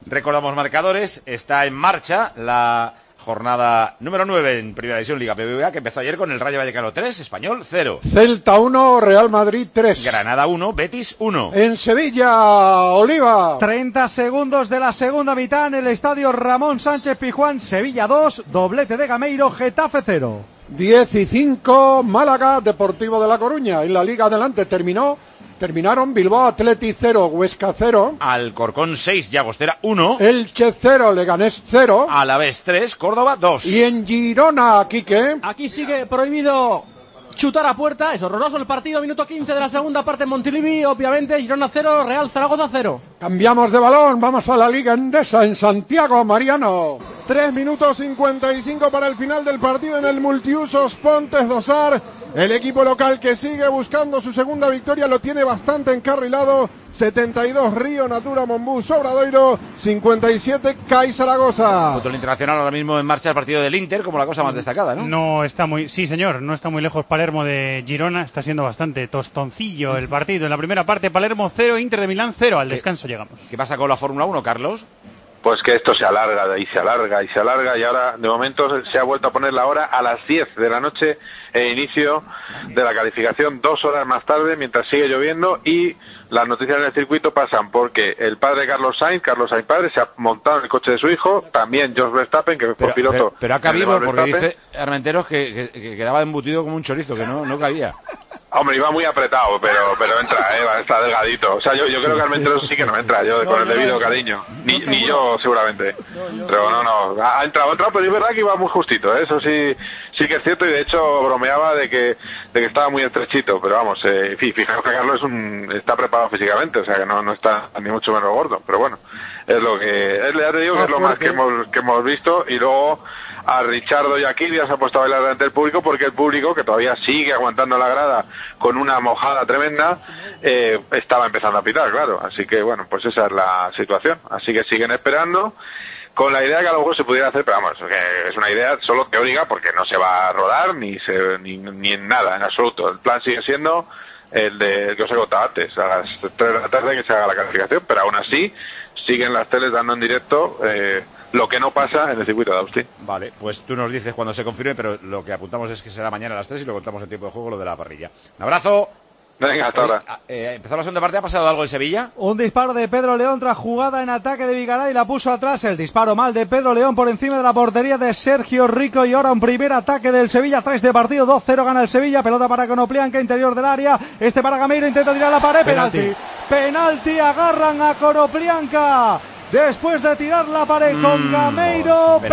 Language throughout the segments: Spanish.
Recordamos marcadores, está en marcha la jornada número 9 en Primera División Liga BBVA, que empezó ayer con el Rayo Vallecano 3, Español 0. Celta 1, Real Madrid 3. Granada 1, Betis 1. En Sevilla, Oliva. 30 segundos de la segunda mitad en el estadio Ramón Sánchez Pizjuán, Sevilla 2, doblete de Gameiro, Getafe 0. 15, Málaga, Deportivo de La Coruña. En la Liga adelante terminaron Bilbao Athletic 0, Huesca 0. Alcorcón 6, Llagostera 1. Elche 0, Leganés 0. Alavés 3, Córdoba 2. Y en Girona, Quique. Aquí sigue prohibido chutar a puerta, es horroroso el partido, minuto 15 de la segunda parte en Montilivi, obviamente Girona 0, Real Zaragoza 0. Cambiamos de balón, vamos a la Liga Endesa en Santiago, Mariano. 3 minutos 55 para el final del partido en el multiusos Fontes Dosar. El equipo local que sigue buscando su segunda victoria lo tiene bastante encarrilado. 72 Río Natura Monbús Obradoiro, 57 CAI Zaragoza. Fútbol internacional ahora mismo en marcha el partido del Inter como la cosa más destacada, ¿no? No está muy, sí señor, no está muy lejos Palermo de Girona, está siendo bastante tostoncillo el partido. En la primera parte Palermo 0, Inter de Milán 0, al descanso llegamos. ¿Qué pasa con la Fórmula 1, Carlos? Pues que esto se alarga y se alarga y se alarga y ahora de momento se ha vuelto a poner la hora a las 10 de la noche, el inicio de la calificación 2 horas más tarde mientras sigue lloviendo y las noticias en el circuito pasan porque el padre Carlos Sainz padre, se ha montado en el coche de su hijo, también Jos Verstappen, que fue piloto. Pero ha cabido porque dice Armenteros que quedaba embutido como un chorizo, que no cabía. Hombre, iba muy apretado, pero entra, está delgadito. O sea, yo creo que Armenteros sí que no entra, con el debido cariño. Ni yo, seguramente. Pero no, ha entrado, pero es verdad que iba muy justito, ¿eh? Eso sí que es cierto, y de hecho bromeaba de que estaba muy estrechito, pero vamos, fijaos que Carlos está preparado físicamente, o sea, que no está ni mucho menos gordo, pero bueno, es lo que, ya te digo que es lo más que hemos visto, y luego a Richardo y a Kvyat se ha puesto a bailar delante del público porque el público, que todavía sigue aguantando la grada con una mojada tremenda, estaba empezando a pitar, claro. Así que bueno, pues esa es la situación. Así que siguen esperando con la idea de que a lo mejor se pudiera hacer, pero vamos, que es una idea solo teórica porque no se va a rodar ni en nada, en absoluto. El plan sigue siendo el que os he contado antes, a las 3 de la tarde que se haga la calificación, pero aún así siguen las teles dando en directo lo que no pasa en el circuito de Austin. Vale, pues tú nos dices cuando se confirme, pero lo que apuntamos es que será mañana a las 3 y lo contamos en tiempo de juego, lo de la parrilla. Un abrazo. Venga, hasta ahora. Empezó la segunda parte, ¿ha pasado algo en Sevilla? Un disparo de Pedro León tras jugada en ataque de Vigaray, la puso atrás, el disparo mal de Pedro León por encima de la portería de Sergio Rico, y ahora un primer ataque del Sevilla, 3 de partido, 2-0 gana el Sevilla, pelota para Konoplyanka, interior del área, para Gameiro, intenta tirar la pared, penalti, agarran a Konoplyanka. Después de tirar la pared con Gameiro,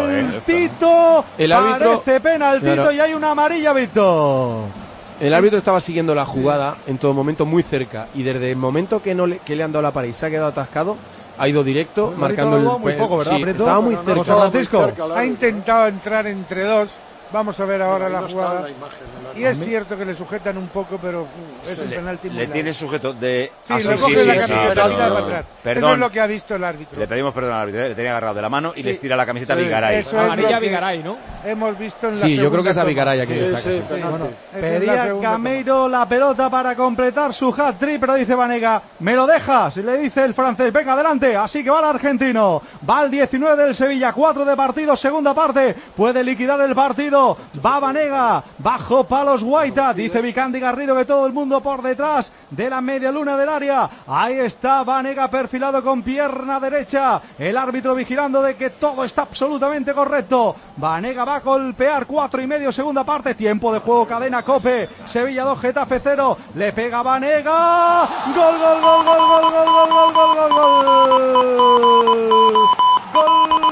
penaltito, el árbitro, parece penaltito, claro. Y hay una amarilla, Víctor. El árbitro estaba siguiendo la jugada en todo momento muy cerca, y desde el momento que le han dado la pared y se ha quedado atascado, ha ido directo, marcando muy poco, ¿verdad? Sí, estaba muy cerca. José Francisco ha intentado entrar entre dos. Vamos a ver ahora la jugada. Y es cierto que le sujetan un poco, pero es un penalti muy largo. Le tiene sujeto de... Sí, la camiseta para atrás. Perdón. Eso es lo que ha visto el árbitro. Le pedimos perdón al árbitro, le tenía agarrado de la mano y les tira la camiseta a Vigaray. Amarilla Vigaray, ¿no? Hemos visto en la yo creo que es a Vigaray aquí le saca. Pedía Gameiro la pelota para completar su hat-trick, pero dice Vanega, ¿me lo dejas? Y le dice el francés, venga adelante, así que va el argentino. Va el 19 del Sevilla, 4 de partido, segunda parte, puede liquidar el partido. Va Vanega, bajo palos Guaita, dice Vicandi Garrido que todo el mundo por detrás de la media luna del área. Ahí está Vanega perfilado con pierna derecha, el árbitro vigilando de que todo está absolutamente correcto. Vanega va a golpear, 4:30 segunda parte, tiempo de juego, cadena COPE, Sevilla 2, Getafe 0, le pega Vanega, gol, gol, gol, gol, gol, gol, gol, gol, gol, gol, gol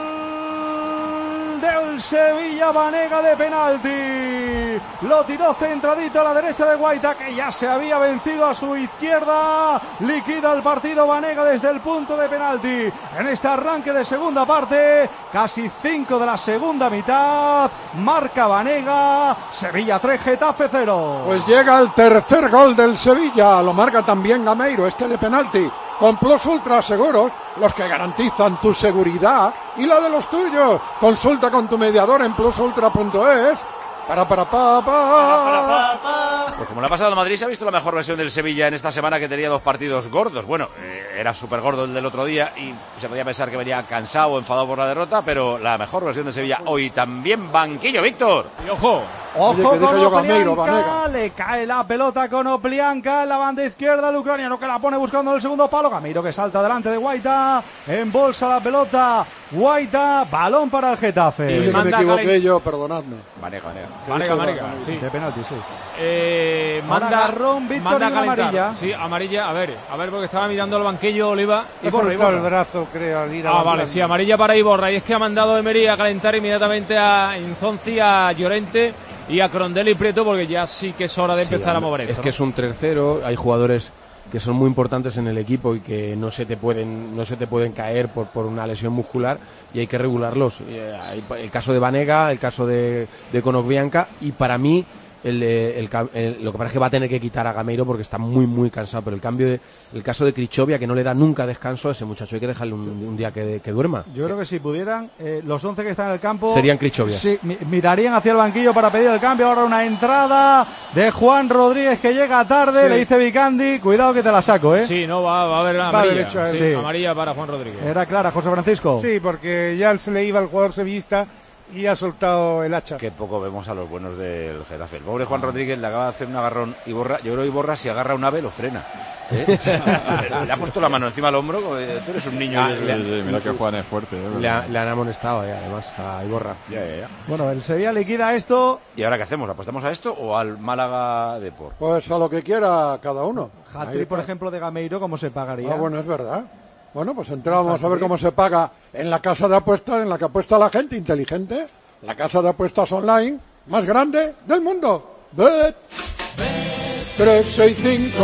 del Sevilla, Vanega de penalti, lo tiró centradito a la derecha de Guaita, que ya se había vencido a su izquierda, liquida el partido Vanega desde el punto de penalti, en este arranque de segunda parte, casi 5 de la segunda mitad, marca Vanega, Sevilla 3, Getafe 0. Pues llega el tercer gol del Sevilla, lo marca también Gameiro, de penalti, con Plus Ultra Seguros, los que garantizan tu seguridad y la de los tuyos. Consulta con tu mediador en plusultra.es. Pues como le ha pasado al Madrid, se ha visto la mejor versión del Sevilla en esta semana, que tenía 2 partidos gordos. Bueno, era súper gordo el del otro día y se podía pensar que venía cansado o enfadado por la derrota, pero la mejor versión del Sevilla hoy también banquillo, Víctor. Y ojo con Oplianka, le cae la pelota con Oplianka en la banda izquierda, el ucraniano que la pone buscando el segundo palo, Gameiro que salta delante de Guaita, embolsa la pelota, Guaita, balón para el Getafe. Y me equivoqué yo, perdonadme. Vanega, sí. De penalti, sí. Manda Víctor, amarilla. Sí, amarilla, a ver, porque estaba mirando el banquillo Oliva. Iborra el brazo, creo, al ir a vale, sí, amarilla para Iborra. Y es que ha mandado Emery a calentar inmediatamente a Inzonzi, a Llorente y a Crondelli y Prieto, porque ya sí que es hora de empezar a mover esto. Es que es un 3-0, hay jugadores que son muy importantes en el equipo y que no se te pueden caer por una lesión muscular, y hay que regularlos. El caso de Vanega, el caso de Konoplianka, y para mí lo que pasa es que va a tener que quitar a Gameiro porque está muy cansado, pero el caso de Krichovia, que no le da nunca descanso a ese muchacho, hay que dejarle un día que duerma. Yo creo que si pudieran, los 11 que están en el campo serían Krichovia. Sí, mirarían hacia el banquillo para pedir el cambio. Ahora una entrada de Juan Rodríguez que llega tarde, le dice Vicandi, cuidado que te la saco, Sí, no, va a haber amarilla. Sí. Amarilla para Juan Rodríguez. Era clara, José Francisco. Sí, porque ya se le iba al jugador sevillista y ha soltado el hacha. Qué poco vemos a los buenos del Getafe. El pobre Juan Rodríguez le acaba de hacer un agarrón Iborra. Yo creo que Iborra, si agarra un ave, lo frena. Le ha puesto la mano encima del hombro. Tú eres un niño. Mira que Juan es fuerte. Le han amonestado, además, a Iborra. Ya. Bueno, el Sevilla liquida esto. ¿Y ahora qué hacemos? ¿Apostamos a esto o al Málaga Depor? Pues a lo que quiera cada uno. Hat-trick, por ejemplo, de Gameiro, ¿cómo se pagaría? Bueno, es verdad. Bueno, pues entramos a ver cómo se paga en la casa de apuestas, en la que apuesta la gente inteligente. La casa de apuestas online más grande del mundo. Bet365.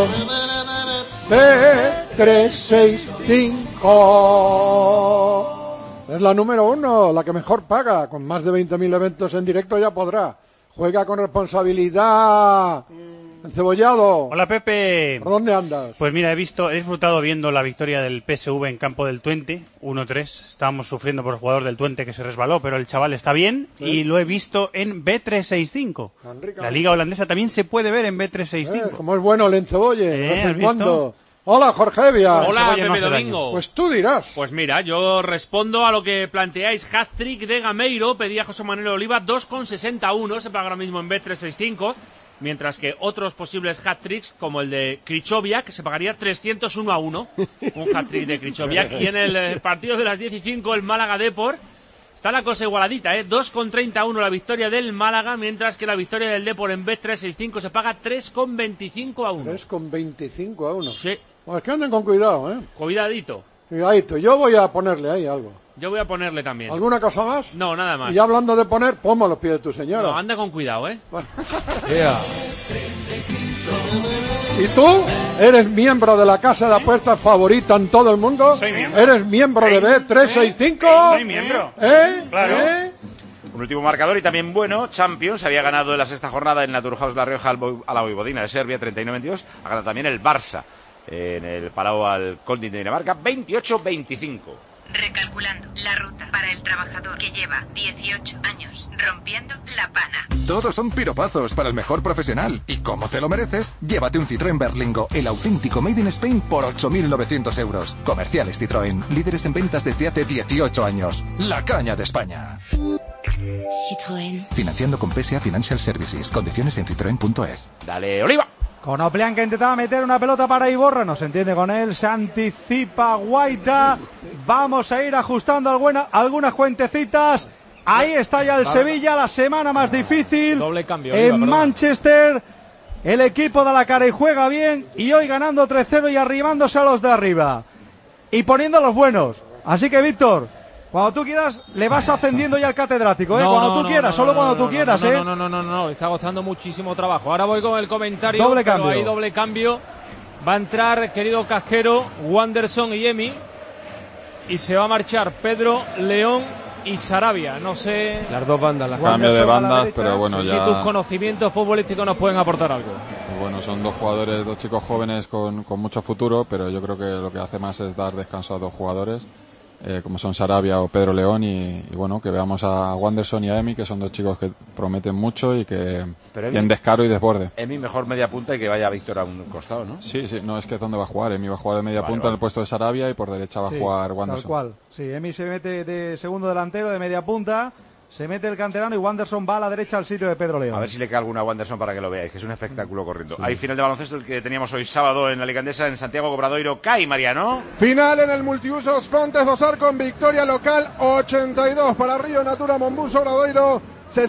Bet365. Es la número 1, la que mejor paga. Con más de 20.000 eventos en directo ya podrá. Juega con responsabilidad. Encebollado. Hola, Pepe. ¿Por dónde andas? Pues mira, he disfrutado viendo la victoria del PSV en campo del Twente, 1-3. Estábamos sufriendo por el jugador del Twente que se resbaló, pero el chaval está bien, y lo he visto en Bet365. La liga holandesa también se puede ver en Bet365. Como es bueno el encebolle, de vez en cuando. Hola, Jorge Evia. Hola, Pepe Domingo. Pues tú dirás. Pues mira, yo respondo a lo que planteáis. Hat-trick de Gameiro, pedía José Manuel Oliva, 2,61, se paga ahora mismo en Bet365. Mientras que otros posibles hat-tricks, como el de Krichovia, que se pagaría 301-1, un hat-trick de Krichovia. Y en el partido de las 10:05, el Málaga Depor, está la cosa igualadita, 2,31 la victoria del Málaga, mientras que la victoria del Depor en Bet365 se paga 3,25-1. 3,25-1. Sí. Pues que anden con cuidado, Cuidadito. Cuidadito. Yo voy a ponerle ahí algo. Yo voy a ponerle también. ¿Alguna cosa más? No, nada más. Y ya hablando de poner, ponme a los pies de tu señora. No, anda con cuidado, Bueno. ¿Y tú? ¿Eres miembro de la casa de apuestas favorita en todo el mundo? Soy miembro. ¿Eres miembro de Bet365? Soy miembro. Claro. Un último marcador y también bueno. Champions había ganado en la sexta jornada en Naturhaus La Rioja a la Vojvodina de Serbia 39-22. Ha ganado también el Barça en el Palau al Kolding de Dinamarca 28-25. Recalculando la ruta para el trabajador que lleva 18 años rompiendo la pana. Todos son piropazos para el mejor profesional. Y como te lo mereces, llévate un Citroën Berlingo, el auténtico Made in Spain, por 8.900 euros. Comerciales Citroën, líderes en ventas desde hace 18 años. La caña de España. Citroën. Financiando con PSA Financial Services. Condiciones en citroen.es. Dale, Oliva. Konoplianka intentaba meter una pelota para Iborra, no se entiende con él, se anticipa Guaita, vamos a ir ajustando algunas cuentecitas, ahí está ya el Sevilla, la semana más difícil, doble cambio, en Manchester, el equipo da la cara y juega bien, y hoy ganando 3-0 y arrimándose a los de arriba, y poniendo a los buenos, así que Víctor, cuando tú quieras, le vas ascendiendo ya al catedrático, cuando tú quieras, solo cuando tú quieras, No, está costando muchísimo trabajo. Ahora voy con el comentario, doble cambio. Hay doble cambio. Va a entrar, querido Casquero, Wanderson y Emi, y se va a marchar Pedro, León y Sarabia. No sé... Las dos bandas. Cambio de bandas, pero bueno, ya... Si tus conocimientos futbolísticos nos pueden aportar algo. Bueno, son dos jugadores, dos chicos jóvenes con mucho futuro, pero yo creo que lo que hace más es dar descanso a dos jugadores. como son Sarabia o Pedro León, y bueno, que veamos a Wanderson y a Emi, que son dos chicos que prometen mucho y que tienen descaro y desborde. Emi mejor media punta y que vaya Víctor a un costado, ¿no? Sí, no, es que ¿dónde va a jugar? Emi va a jugar de media punta en el puesto de Sarabia y por derecha va a jugar Wanderson. Tal cual, sí, Emi se mete de segundo delantero, de media punta. Se mete el canterano y Wanderson va a la derecha al sitio de Pedro León. A ver si le cae alguna a Wanderson para que lo veáis, que es un espectáculo corriendo. Hay final de baloncesto, el que teníamos hoy sábado en la Ligandesa, en Santiago Obradoiro. CAI, Mariano. Final en el Multiusos Fontes Dosar con victoria local, 82 para Río Natura Monbus Obradoiro,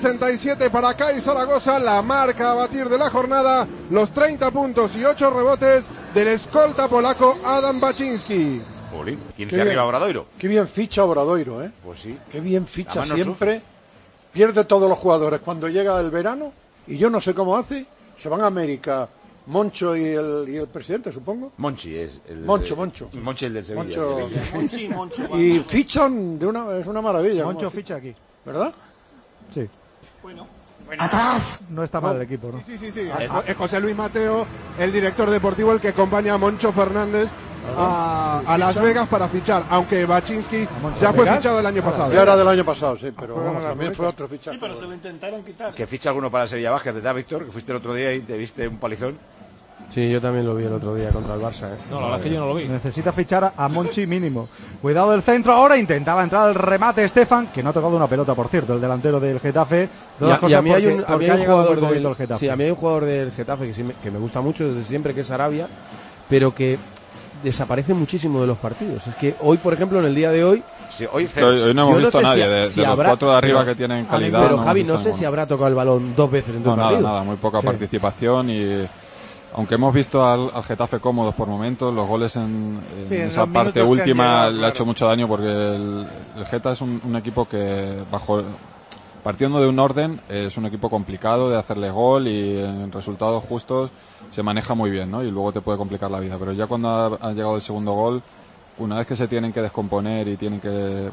67 para CAI Zaragoza. La marca a batir de la jornada, los 30 puntos y 8 rebotes del escolta polaco Adam Baczynski. 15 arriba Obradoiro. Qué bien ficha Obradoiro, ¿eh? Pues sí. Qué bien ficha Además siempre. Pierde todos los jugadores cuando llega el verano y yo no sé cómo hace. Se van a América Moncho y el presidente, supongo. Monchi es el... Moncho. Monchi el del Sevilla. Moncho. Y fichan es una maravilla. Moncho ficha aquí. ¿Verdad? Sí. Bueno. ¡Atrás! No está mal el equipo, ¿no? Sí. Es José Luis Mateo, el director deportivo, el que acompaña a Moncho Fernández a Las Vegas para fichar, aunque Baczynski ya fue fichado el año pasado. Ya era del año pasado, sí, pero vamos, también fue otro fichaje. Sí, pero se lo intentaron quitar. Que ficha alguno para el Sevilla Basket, ¿verdad, Víctor? Que fuiste el otro día y te viste un palizón. Sí, yo también lo vi el otro día contra el Barça. No, la verdad es que yo no lo vi. Necesita fichar a Monchi mínimo. Cuidado del centro ahora, intentaba entrar al remate Estefan, que no ha tocado una pelota, por cierto, el delantero del Getafe. Y a mí hay un jugador del Getafe. Sí, a mí hay un jugador del Getafe que me gusta mucho desde siempre, que es Sarabia, pero que desaparece muchísimo de los partidos. Es que hoy, por ejemplo, en el día de hoy... Sí, hoy no hemos visto a nadie de los cuatro de arriba que tienen calidad. Pero Javi, no sé si habrá tocado el balón 2 veces en todo el partido. Nada, muy poca participación y... Aunque hemos visto al Getafe cómodos por momentos, los goles en esa parte última le ha hecho mucho daño, porque el Geta es un equipo que, partiendo de un orden, es un equipo complicado de hacerle gol y en resultados justos se maneja muy bien, ¿no? Y luego te puede complicar la vida. Pero ya cuando ha llegado el segundo gol, una vez que se tienen que descomponer y tienen que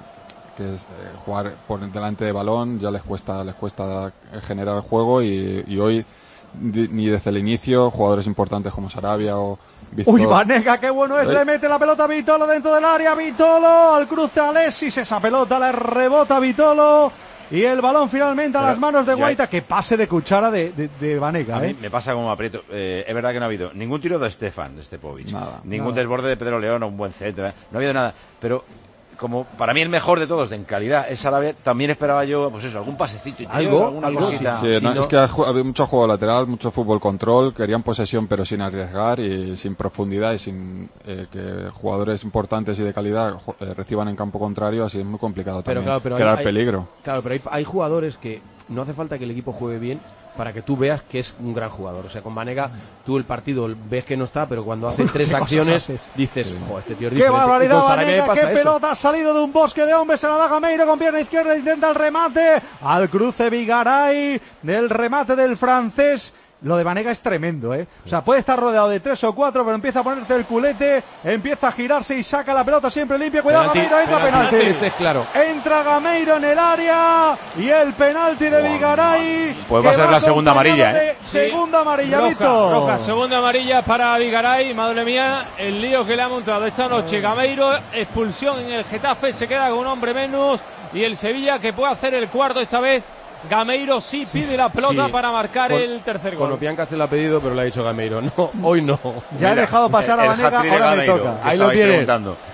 jugar por delante de balón, ya les cuesta generar el juego y hoy... Ni desde el inicio, jugadores importantes como Sarabia o Víctor. Uy, Vanega, qué bueno es, le mete la pelota a Vitolo dentro del área, Vitolo al cruce a Alexis, esa pelota le rebota a Vitolo y el balón finalmente a las manos de Guaita. Que pase de cuchara de Vanega. A mí me pasa como aprieto. Es verdad que no ha habido ningún tiro de Stepovic, ningún desborde de Pedro León o un buen centro, no ha habido nada, pero... Como para mí el mejor de todos en calidad es Sarabia, también esperaba yo, pues eso, algún pasecito y alguna cosita. Sí, es que ha habido mucho juego lateral, mucho fútbol control, querían posesión pero sin arriesgar y sin profundidad y sin que jugadores importantes y de calidad reciban en campo contrario, así es muy complicado también crear peligro. Claro, pero hay jugadores que no hace falta que el equipo juegue bien para que tú veas que es un gran jugador. O sea, con Vanega tú el partido ves que no está, pero cuando hace 3 acciones dices, joder, este tío es diferente. ¡Qué barbaridad, Vanega! ¡Qué pelota! Ha salido de un bosque de hombres, se la da Gameiro con pierna izquierda, intenta el remate, al cruce Vigaray del remate del francés. Lo de Vanega es tremendo, ¿eh? O sea, puede estar rodeado de 3 o 4, pero empieza a ponerte el culete, empieza a girarse y saca la pelota siempre limpia. Cuidado, Gameiro, entra penalti. Ese es claro. Entra Gameiro en el área y el penalti de Vigaray. Pues va a ser la segunda amarilla, ¿eh? Segunda amarilla, roja, segunda amarilla para Vigaray. Madre mía, el lío que le ha montado esta noche Gameiro. Expulsión en el Getafe, se queda con un hombre menos y el Sevilla que puede hacer el cuarto esta vez. Gameiro sí pide la pelota para marcar el tercer gol. Konoplyanka se la ha pedido, pero le ha dicho Gameiro. No, hoy no. Ya he dejado pasar a Vanega, ahora me toca. Ahí lo tienes.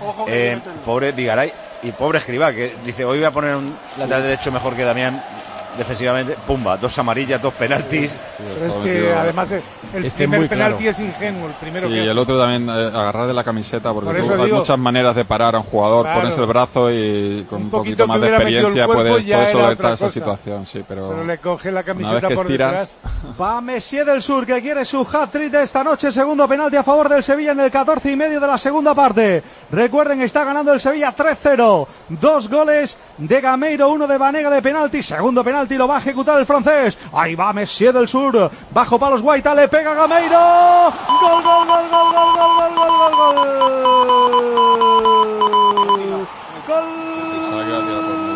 Pobre Vigaray y pobre Escribá, que dice, hoy voy a poner un lateral derecho mejor que Damián defensivamente. Pumba, 2 amarillas, 2 penaltis. Pero es que además el primer penalti es ingenuo, el primero y el otro también agarrar de la camiseta, porque hay muchas maneras de parar a un jugador, pones el brazo y con un poquito más de experiencia puedes solventar esa situación, sí, pero le coge la camiseta una vez que por estiras. Va Messier del Sur, que quiere su hat-trick de esta noche, segundo penalti a favor del Sevilla en el 14,5 de la segunda parte. Recuerden, está ganando el Sevilla 3-0, 2 goles de Gameiro, 1 de Vanega de penalti, segundo penalti lo va a ejecutar el francés. Ahí va Messier del Sur, bajo palos Guaita, le pega Gameiro. Gol, gol, gol, gol, gol, gol, gol, gol, gol, gol. Gol.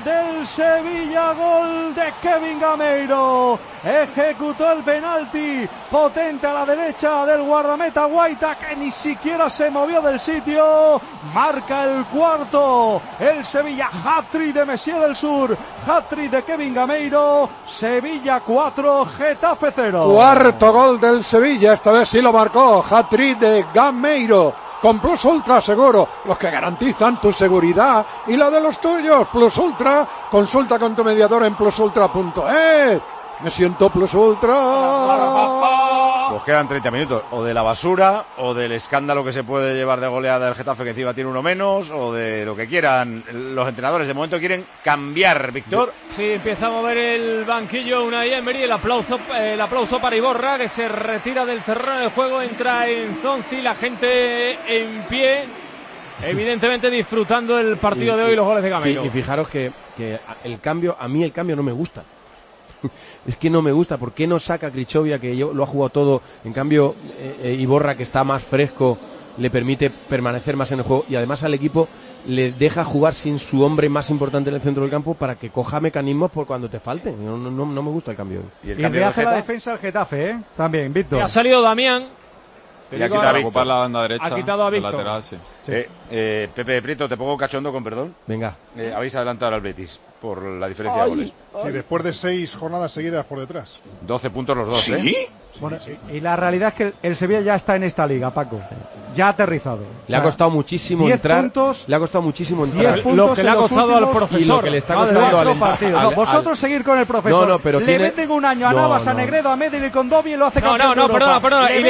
del Sevilla, gol de Kevin Gameiro. Ejecutó el penalti potente a la derecha del guardameta Guaita, que ni siquiera se movió del sitio. Marca el cuarto el Sevilla, hat-trick de Messier del Sur, hat-trick de Kevin Gameiro. Sevilla 4, Getafe 0. Cuarto gol del Sevilla, esta vez sí lo marcó, hat-trick de Gameiro. Con Plus Ultra Seguro, los que garantizan tu seguridad y la de los tuyos. Plus Ultra, consulta con tu mediador en plusultra.es. Me siento Plus Ultra. Pues quedan 30 minutos, o de la basura, o del escándalo que se puede llevar de goleada del Getafe, que encima tiene uno menos, o de lo que quieran. Los entrenadores de momento quieren cambiar, Víctor. Sí, empieza a mover el banquillo Unai Emery. El aplauso para Iborra, que se retira del terreno del juego, entra en Zonzi, la gente en pie, evidentemente disfrutando el partido de hoy y los goles de Gameiro. Sí, y fijaros que a mí el cambio no me gusta. Es que no me gusta. ¿Por qué no saca Krichovia, que lo ha jugado todo? En cambio, Iborra, que está más fresco, le permite permanecer más en el juego, y además al equipo le deja jugar sin su hombre más importante en el centro del campo para que coja mecanismos por cuando te falten. No me gusta el cambio. Y le hace la defensa al Getafe, también, Víctor. Y ha salido Damián. Y ha quitado a ocupar la banda derecha. Ha quitado a Víctor. Lateral, sí. Pepe Prieto, te pongo cachondo con perdón. Venga. Habéis adelantado al Betis por la diferencia de goles. Sí, después de 6 jornadas seguidas por detrás. 12 puntos los dos, ¿Sí? Bueno, y la realidad es que el Sevilla ya está en esta liga, Paco. Ya ha aterrizado. Le ha costado muchísimo entrar. Le ha costado muchísimo entrar. 10 puntos lo que le ha costado al profesor. Y lo que le está costando al partido. No, vosotros seguir con el profesor. No, pero le venden un año a Navas, a Negredo, a Medellín con Domi y lo hace campeón de Europa. Perdona. Y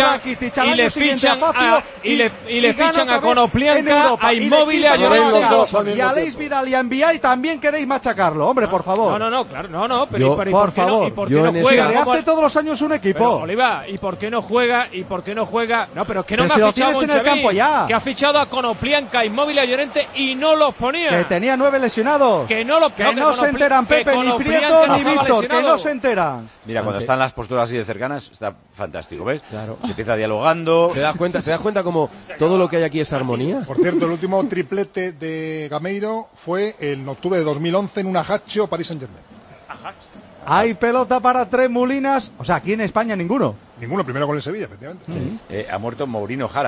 le fichan a Konoplyanka, a Inmóvil, a Llorente y a Leis Vidal y a Enviay. También queréis machacarlo, hombre, por favor. No, pero por favor. ¿Y por qué no juega? Le hace todos los años un equipo. Oliva, ¿y por qué no juega? No, pero es que no me ha ha fichado en el campo ya. Que ha fichado a Konoplyanka, Inmóvil, a Llorente y no los ponía. Que tenía 9 lesionados. Que no se enteran Pepe, ni Prieto, ni Víctor. Que no se enteran. Mira, cuando están las posturas así de cercanas, está fantástico, ¿ves? Claro. Se empieza dialogando. ¿Te das cuenta como todo lo que hay aquí es armonía? Por cierto, el último triplete de Gameiro fue en octubre de 2011 en un Ajaccio Paris Saint-Germain. Hay pelota para Tres Molinas. O sea, aquí en España ninguno. Ninguno, primero con el Sevilla, efectivamente. Sí. Ha muerto Maureen O'Hara,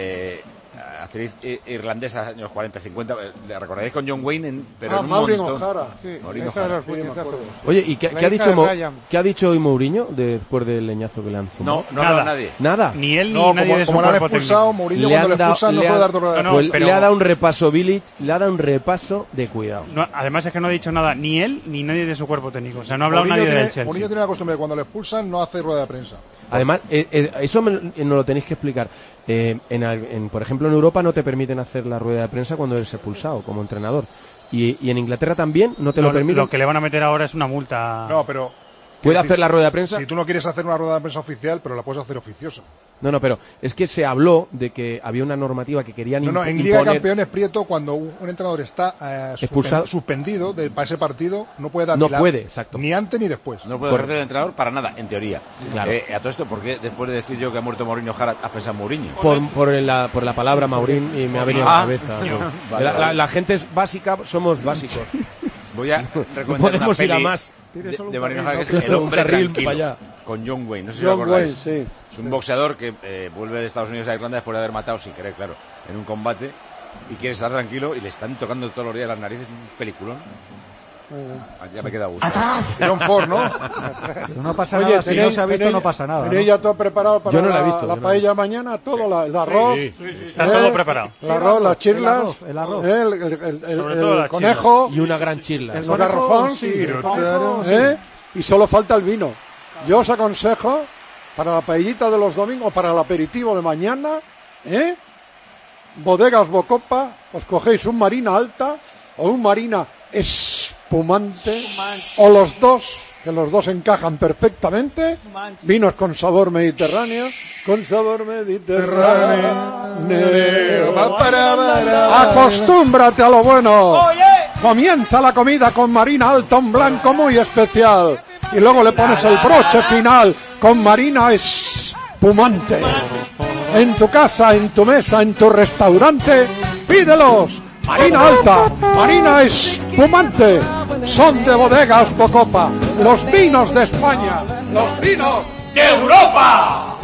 actriz irlandesa, años 40-50. ¿Le recordaréis con John Wayne? Pero en un Maureen montón. O'Hara. Sí, Maureen O'Hara. Oye, ¿y qué ha dicho hoy Mourinho después del leñazo que le han zumbado? No ha nadie. ¿Nada? Ni él ni nadie de su como cuerpo le han expulsado, Mourinho cuando le expulsan no puede dar pues le ha dado un repaso Bilic, le ha dado un repaso de cuidado. No, además es que no ha dicho nada ni él ni nadie de su cuerpo técnico. O sea, no ha hablado nadie del Chelsea. Mourinho tiene la costumbre de cuando le expulsan no hace rueda de prensa. Además, eso nos lo tenéis que explicar. Por ejemplo, en Europa no te permiten hacer la rueda de prensa cuando eres expulsado como entrenador. Y en Inglaterra también no te lo permiten. Lo que le van a meter ahora es una multa. No, pero... ¿Puede hacer la rueda de prensa? Si tú no quieres hacer una rueda de prensa oficial, pero la puedes hacer oficiosa. No, pero es que se habló de que había una normativa que querían imponer. En Liga de Campeones, Prieto, cuando un entrenador está suspendido para ese partido, no puede dar exacto. ni antes ni después. No puede ejercer el entrenador para nada, en teoría. Claro. A todo esto, ¿por qué después de decir yo que ha muerto Maureen O'Hara, has pensado en Mourinho? Por la palabra Maureen y me ha venido a la cabeza. Vale. La gente es básica, somos básicos. Voy a recomendar podemos una ir a más. De Maureen O'Hara, que es El hombre tranquilo, con John Wayne. No sé si lo acordáis. Sí. Es un boxeador que vuelve de Estados Unidos a Irlanda después de haber matado, sin querer, claro, en un combate, y quiere estar tranquilo y le están tocando todos los días las narices. Un peliculón. Ya me queda gusto. John Ford, ¿no? No pasa nada, si no se ha visto no pasa nada. ¿Tenéis ya todo preparado para la paella mañana? Todo, el arroz. Sí. Está todo preparado. El arroz, las chirlas, el conejo. Y una gran chirla. El garrofón, y solo falta el vino. Yo os aconsejo, para la paellita de los domingos, para el aperitivo de mañana, Bodegas Bocopa, os cogéis un Marina Alta o un Marina espumante, o los dos, que los dos encajan perfectamente. Vinos con sabor mediterráneo, Acostúmbrate a lo bueno. Comienza la comida con Marina Alta, un blanco muy especial, y luego le pones el broche final con Marina espumante. En tu casa, en tu mesa, en tu restaurante, pídelos harina alta, harina espumante, son de Bodegas Bocopa, los vinos de España, los vinos de Europa.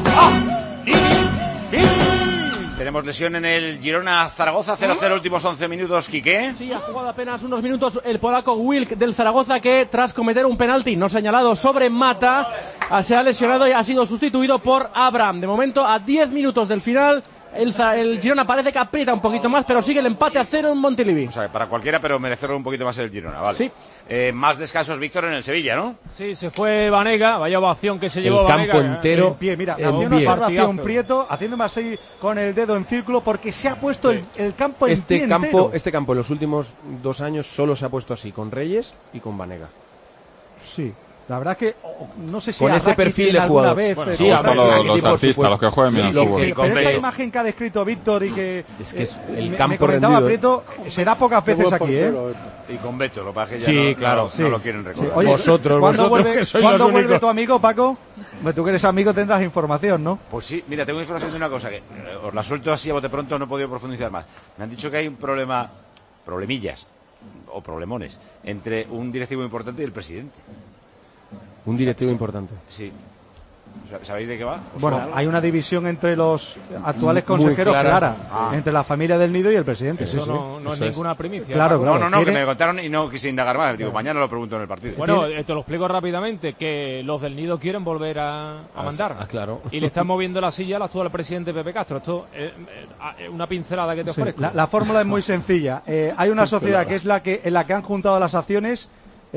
Tenemos lesión en el Girona-Zaragoza, 0-0 últimos 11 minutos, Quique. Sí, ha jugado apenas unos minutos el polaco Wilk del Zaragoza, que tras cometer un penalti no señalado sobre Mata, se ha lesionado y ha sido sustituido por Abraham. De momento, a 10 minutos del final, el Girona parece que aprieta un poquito más, pero sigue el empate a 0 en Montilivi. O sea, para cualquiera, pero merecerlo un poquito más el Girona, vale. Sí. Más descansos, Víctor, en el Sevilla, ¿no? Sí, se fue Vanega, vaya ovación que se llevó el Vanega. Campo entero en pie, mira, hacía una observación Prieto, haciéndome así con el dedo en círculo, porque se ha puesto el campo en pie entero. Este campo en los últimos 2 años solo se ha puesto así, con Reyes y con Vanega. Sí. La verdad que no sé si con ese perfil de jugador. Vez, bueno, sí, hasta los artistas, los que juegan bien al fútbol. Pero esta imagen que ha descrito Víctor y que el campo me comentaba rendido, Prieto, se da pocas veces aquí, Y con Beto, lo que pasa es que sí, ya no, claro, no lo quieren recordar. Sí. Oye, vosotros ¿cuándo vuelve tu amigo, Paco? Tú que eres amigo tendrás información, ¿no? Pues sí, mira, tengo información de una cosa que os la suelto así a bote pronto, no he podido profundizar más. Me han dicho que hay un problemillas o problemones entre un directivo importante y el presidente. Un directivo importante. Sí. ¿Sabéis de qué va? Bueno, hay una división entre los actuales consejeros clara, entre la familia del Nido y el presidente. Eso no es ninguna primicia. Claro, no, que me contaron y no quise indagar más. Digo, mañana lo pregunto en el partido. Bueno, te lo explico rápidamente, que los del Nido quieren volver a mandar. Claro. Y le están moviendo la silla al actual presidente Pepe Castro. Esto es una pincelada que te ofrezco. La fórmula es muy sencilla. Hay una sociedad que es en la que han juntado las acciones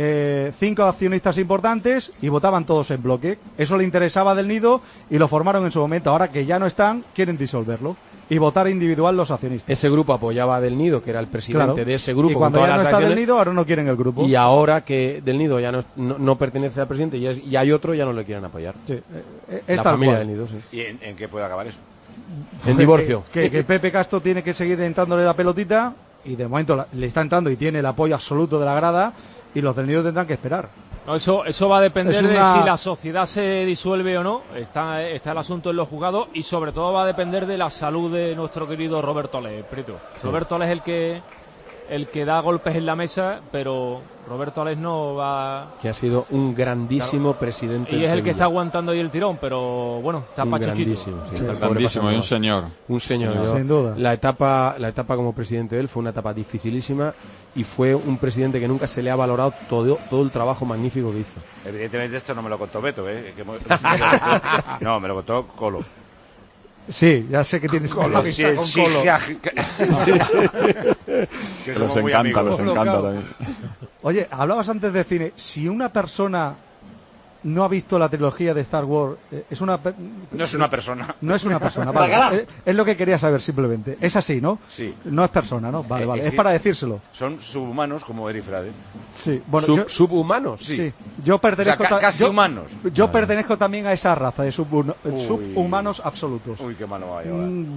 5 accionistas importantes y votaban todos en bloque. Eso le interesaba del Nido y lo formaron en su momento. Ahora que ya no están, quieren disolverlo y votar individual los accionistas. Ese grupo apoyaba a del Nido, que era el presidente de ese grupo. Y cuando ya no está del Nido, ahora no quieren el grupo. Y ahora que del Nido ya no pertenece al presidente y hay otro, ya no le quieren apoyar. Sí, la familia del Nido, sí. ¿Y en qué puede acabar eso? En divorcio. Que Pepe Castro tiene que seguir entrándole la pelotita y de momento le está entrando y tiene el apoyo absoluto de la grada. Y los del Nido tendrán que esperar. No, eso va a depender de si la sociedad se disuelve o no. Está el asunto en los juzgados y sobre todo va a depender de la salud de nuestro querido Roberto Les, Prieto. Sí. Roberto Les es el que da golpes en la mesa, pero Roberto Les no va... Que ha sido un grandísimo presidente. Y es el que está aguantando ahí el tirón, pero bueno, está pachuchito. Grandísimo, y un señor. Un señor, sin duda. La etapa como presidente de él fue una etapa dificilísima y fue un presidente que nunca se le ha valorado todo el trabajo magnífico que hizo. Evidentemente esto no me lo contó Beto, no, me lo contó Colo. Sí, ya sé que tienes Colo, con Colo. Que les encanta también. Oye, hablabas antes de cine. Si una persona no ha visto la trilogía de Star Wars, no es una persona. No es una persona, vale. Es lo que quería saber simplemente. Es así, ¿no? Sí. No es persona, ¿no? Vale. Es para decírselo. Son subhumanos como Eri Frade. Sí. Bueno, subhumanos. Sí. Yo pertenezco casi humanos. Yo pertenezco también a esa raza de subhumanos absolutos. Uy, qué malo va a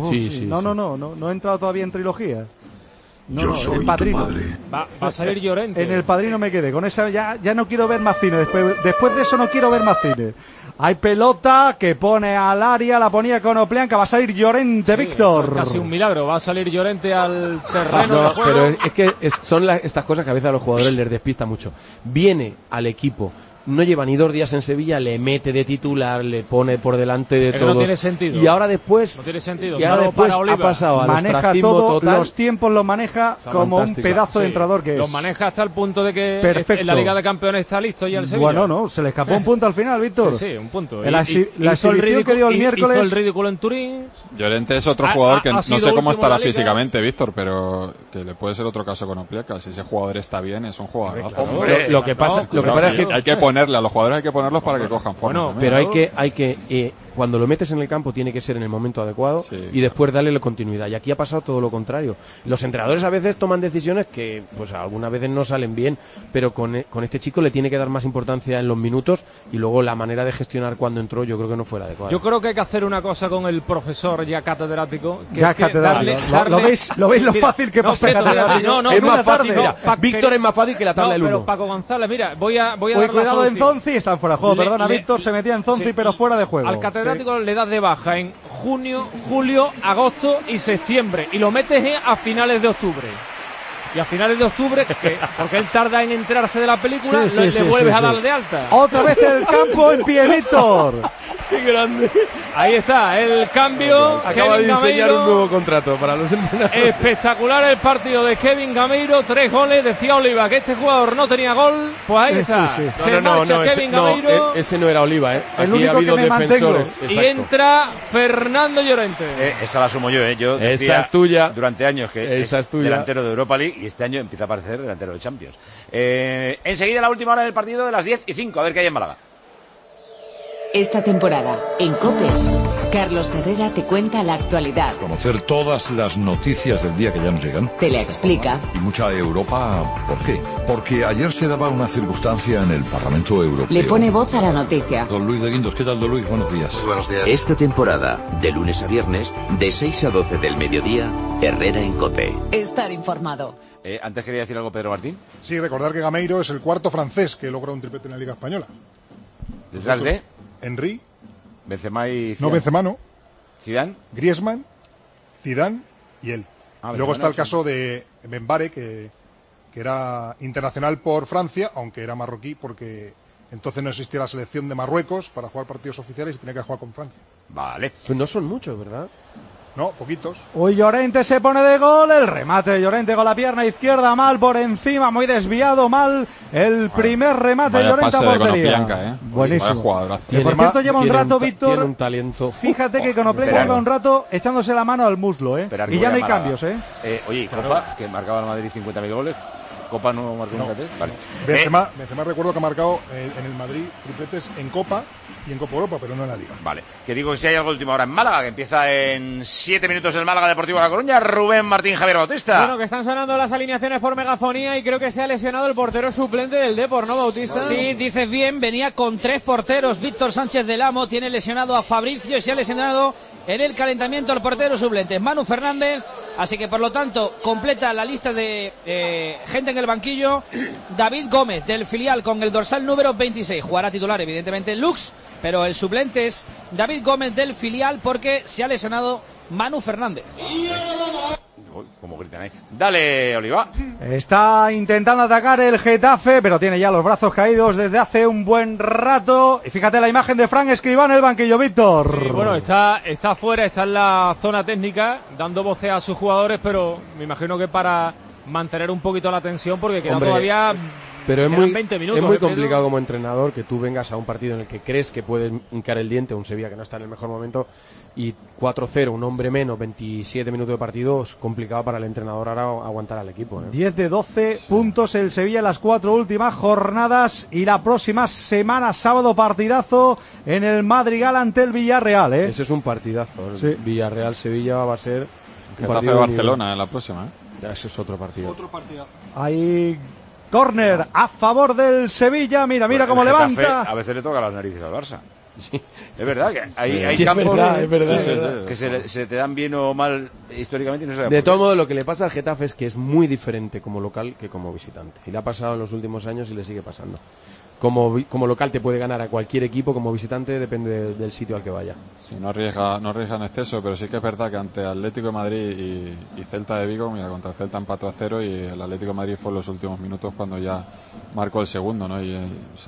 No he entrado todavía en trilogía. Yo soy el Padrino. tu padre. Va a salir Llorente. En el Padrino me quedé. Con esa ya no quiero ver más cine. Después de eso no quiero ver más cine. Hay pelota que pone al área, la ponía con Opleanca. Va a salir Llorente, Víctor. Casi un milagro. Va a salir Llorente al terreno de juego. Pero es que son estas cosas que a veces a los jugadores les despista mucho. Viene al equipo. No lleva ni 2 días en Sevilla, le mete de titular, le pone por delante de todos. No tiene sentido. Y ahora después, no tiene sentido. Y ahora después ha pasado al ostracismo total. Los tiempos los maneja como un pedazo de entrenador que es. Los maneja hasta el punto de que en la Liga de Campeones está listo ya el Sevilla. Bueno, no, se le escapó un punto al final, Víctor. Sí, un punto. La exhibición que dio el miércoles. Hizo el ridículo en Turín. Llorente es otro jugador que no sé cómo estará físicamente, Víctor, pero que le puede ser otro caso con Opleanca. Si ese jugador está bien, es un jugador. Lo que pasa es que hay que ponerle a los jugadores, hay que ponerlos para que cojan forma. Bueno, pero hay que cuando lo metes en el campo tiene que ser en el momento adecuado y después darle la continuidad. Y aquí ha pasado todo lo contrario. Los entrenadores a veces toman decisiones que pues algunas veces no salen bien, pero con este chico le tiene que dar más importancia en los minutos y luego la manera de gestionar cuando entró yo creo que no fue la adecuada. Yo creo que hay que hacer una cosa con el profesor ya catedrático. ¿Lo veis lo fácil que pasa catedrático? No, es más fácil. Mira, Víctor es más fácil que la tabla del 1. Pero Paco González, mira, voy a dar cuidado en Zonzi, están fuera de juego. Perdona, Víctor, se metía en Zonzi, pero fuera de juego. Al catedrático le das de baja en junio, julio, agosto y septiembre y lo metes a finales de octubre. y a finales de octubre, porque él tarda en enterarse de la película, le vuelves a dar de alta. Otra vez el campo en pie, Víctor. Qué grande. Ahí está, el cambio. Acaba de diseñar un nuevo contrato para los entrenadores. Espectacular el partido de Kevin Gameiro, 3 goles. Decía Oliva que este jugador no tenía gol, pues ahí está. Se marcha Kevin Gameiro. Ese no era Oliva, El único ha habido que me defensores. Y entra Fernando Llorente. Esa la asumo yo, Yo esa es tuya. Durante años que esa es tuya. Delantero de Europa League y este año empieza a aparecer delantero de Champions. Enseguida la última hora del partido de las 10:05. A ver qué hay en Málaga. Esta temporada, en COPE, Carlos Herrera te cuenta la actualidad. Conocer todas las noticias del día que ya nos llegan. Te la explica. Y mucha Europa, ¿por qué? Porque ayer se daba una circunstancia en el Parlamento Europeo. Le pone voz a la noticia. Don Luis de Guindos, ¿qué tal, don Luis? Buenos días. Muy buenos días. Esta temporada, de lunes a viernes, de 6 a 12 del mediodía, Herrera en COPE. Estar informado. Antes quería decir algo, Pedro Martín. Sí, recordar que Gameiro es el cuarto francés que logra un triplete en la Liga Española. ¿Detrás de? Henry. Benzema y Zidane. No, Benzema no. Zidane. Griezmann, Zidane y él. Luego está el caso de Benbare, que era internacional por Francia, aunque era marroquí, porque entonces no existía la selección de Marruecos para jugar partidos oficiales y tenía que jugar con Francia. Vale. Pues no son muchos, ¿verdad? No, poquitos. Uy, Llorente se pone de gol, el remate de Llorente con la pierna izquierda, mal por encima, muy desviado, mal el primer remate de Llorente a portería. Buenísimo. Que por cierto lleva un rato, Víctor. Tiene un talento. Fíjate que Konoplyanka lleva un rato echándose la mano al muslo, y ya no hay cambios, Oye, Copa, que marcaba el Madrid 50.000 goles. Copa no marcó nunca 3. Vale. Benzema recuerdo que ha marcado en el Madrid tripletes en Copa y en Copa Europa, pero no en la Liga. Vale. Que digo que si hay algo de última hora en Málaga, que empieza en 7 minutos el Málaga Deportivo La Coruña. Rubén Martín, Javier Bautista. Bueno, que están sonando las alineaciones por megafonía y creo que se ha lesionado el portero suplente del Depor, ¿no, Bautista? Sí, dices bien, venía con 3 porteros. Víctor Sánchez del Amo tiene lesionado a Fabricio y se ha lesionado en el calentamiento el portero suplente Manu Fernández. Así que por lo tanto completa la lista de gente en el banquillo. David Gómez del filial con el dorsal número 26. Jugará titular evidentemente Lux, pero el suplente es David Gómez del filial porque se ha lesionado Manu Fernández. Como gritan ahí. Dale, Oliva. Está intentando atacar el Getafe, pero tiene ya los brazos caídos desde hace un buen rato. Y fíjate la imagen de Fran Escribá en el banquillo, Víctor. Sí, bueno, está fuera, está en la zona técnica, dando voces a sus jugadores, pero me imagino que para mantener un poquito la tensión, porque queda todavía... Pero es 20 minutos, muy complicado como entrenador que tú vengas a un partido en el que crees que puedes hincar el diente a un Sevilla que no está en el mejor momento y 4-0, un hombre menos, 27 minutos de partido, es complicado para el entrenador ahora aguantar al equipo. 10 de 12 puntos el Sevilla en las 4 últimas jornadas y la próxima semana, sábado, partidazo en el Madrigal ante el Villarreal. Ese es un partidazo. Sí. Villarreal-Sevilla va a ser un partido de Barcelona en la próxima. Ese es otro partido. Otro partidazo. Ahí... Córner a favor del Sevilla, mira cómo levanta. A veces le toca las narices al Barça. Sí. Es verdad que hay campos es verdad. que se te dan bien o mal históricamente y no se de todo modo, lo que le pasa al Getafe es que es muy diferente como local que como visitante. Y le ha pasado en los últimos años y le sigue pasando. Como local te puede ganar a cualquier equipo, como visitante depende del sitio al que vaya. Sí, no arriesga en exceso, pero sí que es verdad que ante Atlético de Madrid y Celta de Vigo, mira, contra el Celta empató a 0 y el Atlético de Madrid fue en los últimos minutos cuando ya marcó el segundo, ¿no? Y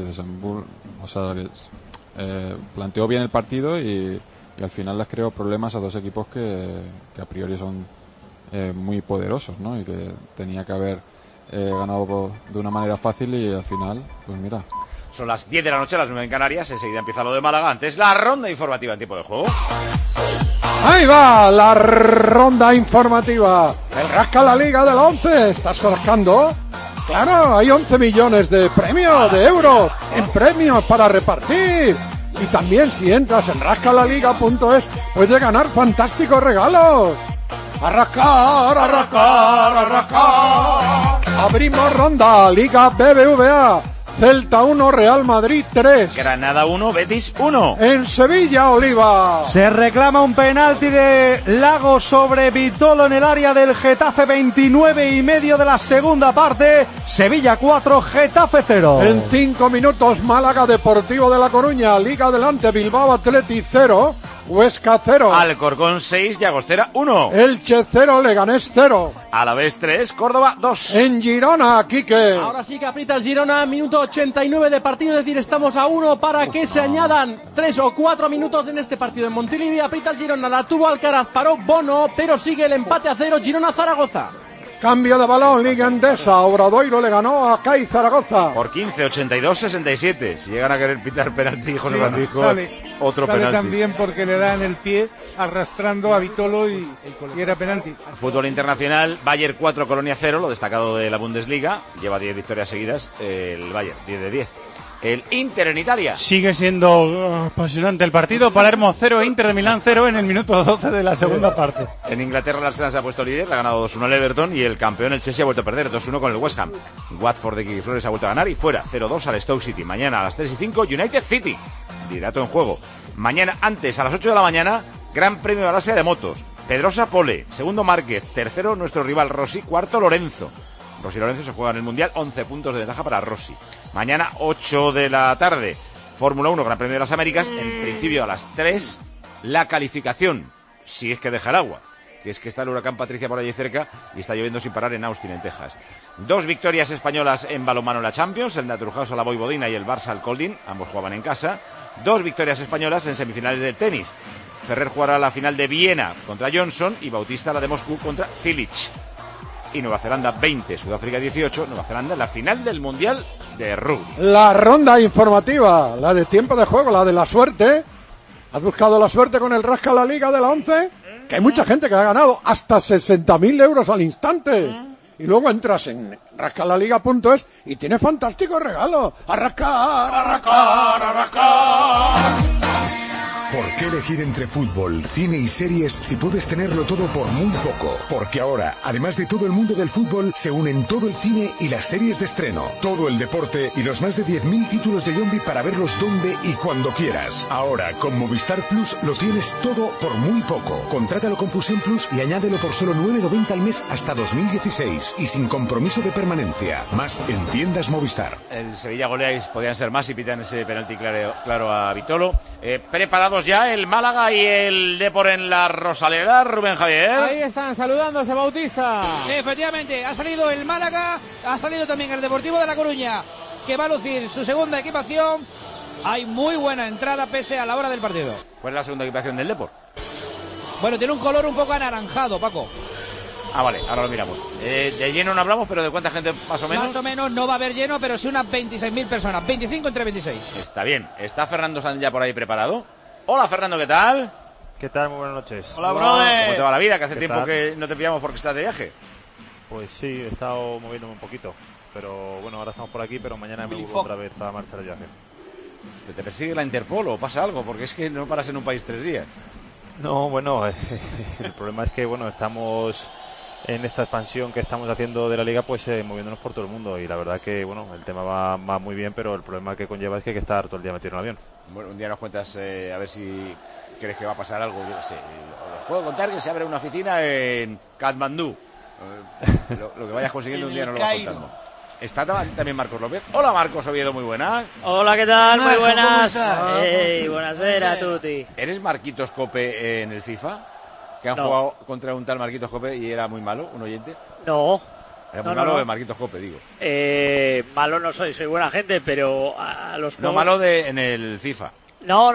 planteó bien el partido y al final les creó problemas a dos equipos que a priori son muy poderosos, ¿no? Y que tenía que haber ganado de una manera fácil y al final, pues mira. Son las 10 de la noche, las 9 en Canarias. Enseguida empieza lo de Málaga. Antes la ronda informativa en tiempo de juego. Ahí va la ronda informativa. El rasca la Liga del 11. ¿Estás rascando? Claro, hay 11 millones de premios, de euros, en premios para repartir. Y también si entras en rascalaliga.es puedes ganar fantásticos regalos. A rascar, a rascar, a rascar. Abrimos ronda, Liga BBVA. Celta 1, Real Madrid 3. Granada 1, Betis 1. En Sevilla, Oliva. Se reclama un penalti de Lago sobre Vitolo en el área del Getafe, 29,5 de la segunda parte. Sevilla 4, Getafe 0. En 5 minutos, Málaga Deportivo de La Coruña. Liga adelante, Bilbao Athletic 0. Huesca 0. Alcorcón 6, Llagostera 1. Elche 0, Leganés 0. Alavés 3, Córdoba 2. En Girona, Quique. Ahora sí que aprieta el Girona, minuto 89 de partido, es decir, estamos a 1 para que se añadan 3 o 4 minutos en este partido. En Montilivi aprieta el Girona, la tuvo Alcaraz, paró Bono, pero sigue el empate a 0, Girona-Zaragoza. Cambio de balón, Liga Endesa, Obradoiro le ganó a CAI Zaragoza. Por 15, 82-67. Si llegan a querer pitar penalti, José Francisco, otro sale penalti. También porque le dan el pie arrastrando a Vitolo y era penalti. Fútbol internacional, Bayern 4, Colonia 0, lo destacado de la Bundesliga. Lleva 10 victorias seguidas, el Bayern, 10 de 10. El Inter en Italia. Sigue siendo apasionante el partido. Palermo 0, Inter de Milán 0 en el minuto 12 de la segunda parte. En Inglaterra, el Arsenal se ha puesto líder, le ha ganado 2-1 al Everton, y el campeón, el Chelsea, ha vuelto a perder 2-1 con el West Ham. Watford de Kiki Flores ha vuelto a ganar y fuera 0-2 al Stoke City. Mañana a las 3:05, United City. Liderato en juego. Mañana, antes, a las 8 de la mañana, Gran Premio de Malasia de motos. Pedrosa Pole, segundo Márquez, tercero nuestro rival Rossi, cuarto Lorenzo. Rossi y Lorenzo se juegan en el Mundial, 11 puntos de ventaja para Rossi. Mañana, 8 de la tarde, Fórmula 1, Gran Premio de las Américas. En principio, a las 3, la calificación, si es que deja el agua. Que es que está el huracán Patricia por allí cerca y está lloviendo sin parar en Austin, en Texas. 2 victorias españolas en balonmano en la Champions, el Naturhaus a la Vojvodina y el Barça al Kolding, ambos jugaban en casa. 2 victorias españolas en semifinales del tenis. Ferrer jugará la final de Viena contra Johnson y Bautista la de Moscú contra Cilic. Y Nueva Zelanda 20, Sudáfrica 18, Nueva Zelanda en la final del Mundial de Rugby. La ronda informativa, la de tiempo de juego, la de la suerte. ¿Has buscado la suerte con el Rasca la Liga de la 11? Que hay mucha gente que ha ganado hasta 60.000 euros al instante. Y luego entras en rascalaliga.es y tiene fantástico regalo. ¡A rascar, a rascar, a rascar! ¿Por qué elegir entre fútbol, cine y series si puedes tenerlo todo por muy poco? Porque ahora, además de todo el mundo del fútbol, se unen todo el cine y las series de estreno, todo el deporte y los más de 10.000 títulos de Yombi para verlos donde y cuando quieras. Ahora, con Movistar Plus lo tienes todo por muy poco. Contrátalo con Fusión Plus y añádelo por solo 9,90 al mes hasta 2016 y sin compromiso de permanencia. Más en tiendas Movistar. El Sevilla goleáis, podían ser más y pitan ese penalti claro a Vitolo. Preparados ya el Málaga y el Depor en la Rosaleda, Rubén Javier. Ahí están saludándose, Bautista. Efectivamente, ha salido el Málaga, ha salido también el Deportivo de La Coruña, que va a lucir su segunda equipación. Hay muy buena entrada pese a la hora del partido. ¿Cuál es la segunda equipación del Depor? Bueno, tiene un color un poco anaranjado, Paco. Ah, vale, ahora lo miramos. De lleno no hablamos, pero ¿de cuánta gente más o menos? Más o menos no va a haber lleno, pero sí unas 26.000 personas, 25 entre 26. Está bien. ¿Está Fernando Sanz ya por ahí preparado? Hola, Fernando, ¿qué tal? ¿Qué tal? Muy buenas noches. Hola, brother. ¿Cómo te va la vida? Que hace tiempo tal? Que no te pillamos porque estás de viaje. Pues sí, he estado moviéndome un poquito. Pero bueno, ahora estamos por aquí, pero mañana me vuelvo otra vez a marchar el viaje. ¿Te persigue la Interpol o pasa algo? Porque es que no paras en un país 3 días. No, bueno, el problema es que bueno, estamos en esta expansión que estamos haciendo de la liga, pues moviéndonos por todo el mundo, y la verdad que bueno, el tema va muy bien, pero el problema que conlleva es que hay que estar todo el día metido en el avión. Bueno, un día nos cuentas a ver si crees que va a pasar algo. Yo qué sé, os puedo contar que se abre una oficina en Katmandú. Lo que vayas consiguiendo un día nos lo vas contando. Está también Marcos López. Hola, Marcos Oviedo, muy buenas. Hola, ¿qué tal? Muy buenas. Hey, buonasera a tutti. ¿Eres Marquitos Cope en el FIFA? Que han jugado contra un tal Marquitos Cope y era muy malo, un oyente. No. Era muy malo de Marquitos Cope, digo. Malo no soy buena gente, pero a los no malo en el FIFA. No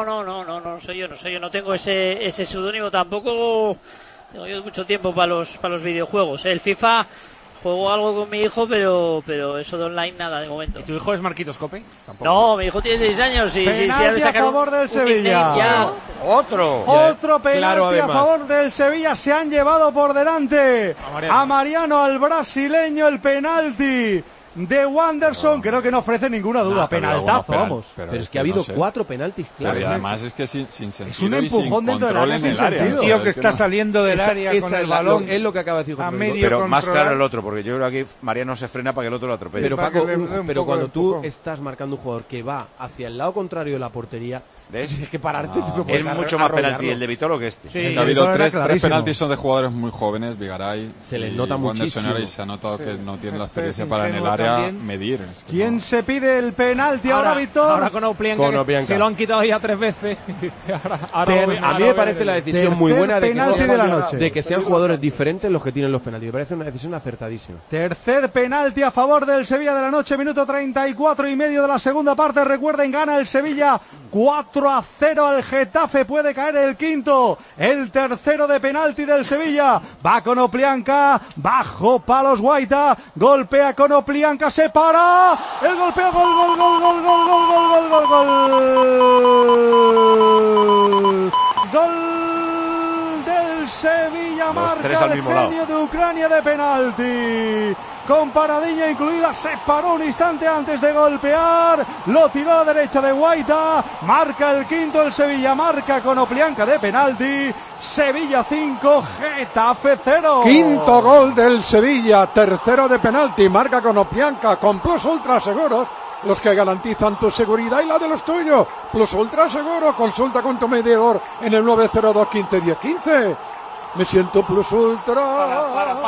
soy yo, no tengo ese seudónimo tampoco. Tengo yo mucho tiempo para los videojuegos. El FIFA juego algo con mi hijo, pero eso de online nada de momento. ¿Y tu hijo es Marquitos Cope? Tampoco. No, mi hijo tiene 6 años y penalti a favor del Sevilla. Otro penalti a favor del Sevilla. Se han llevado por delante a Mariano, al brasileño, el penalti de Wanderson. Creo que no ofrece ninguna duda. Penaltazo, vamos. Pero es que ha habido 4 penaltis claros. Pero además es que sin sentido, es un empujón dentro del área sin sentido. Tío que está saliendo del área con el balón. Es lo que acaba de decir José Luis. Pero más claro el otro, porque yo creo que aquí Mariano se frena para que el otro lo atropelle. Pero Paco, pero cuando tú estás marcando un jugador que va hacia el lado contrario de la portería, ¿ves? Es que pararte es mucho más penalti el de Vitolo que este. Sí, ha habido 3 penaltis son de jugadores muy jóvenes. Vigaray se les nota muchísimo. Y se ha notado que no tiene la experiencia para en el área. área también. medir. ¿Quién se pide el penalti ahora, Víctor? Ahora con Oplianca. Se lo han quitado ya 3 veces. A mí me parece la decisión muy buena de que sean jugadores diferentes los que tienen los penaltis. Me parece una decisión acertadísima. Tercer penalti a favor del Sevilla de la noche, minuto 34 y medio de la segunda parte. Recuerden, gana el Sevilla 4-0 al Getafe. Puede caer el quinto, el tercero de penalti del Sevilla. Va con Oplianca, bajo palos Guaita, golpea con Oplianca, se para, el golpeo, gol. Gol del Sevilla, marca el genio de Ucrania de penalti. Con paradilla incluida, se paró un instante antes de golpear, lo tiró a la derecha de Guaita, marca el quinto el Sevilla, marca con Oplianca de penalti. Sevilla 5, Getafe 0. Quinto gol del Sevilla, tercero de penalti, marca con Oplianca, con Plus Ultra Seguros, los que garantizan tu seguridad y la de los tuyos. Plus Ultra Seguro, consulta con tu mediador en el 902 15 10 15. Me siento Plus Ultra.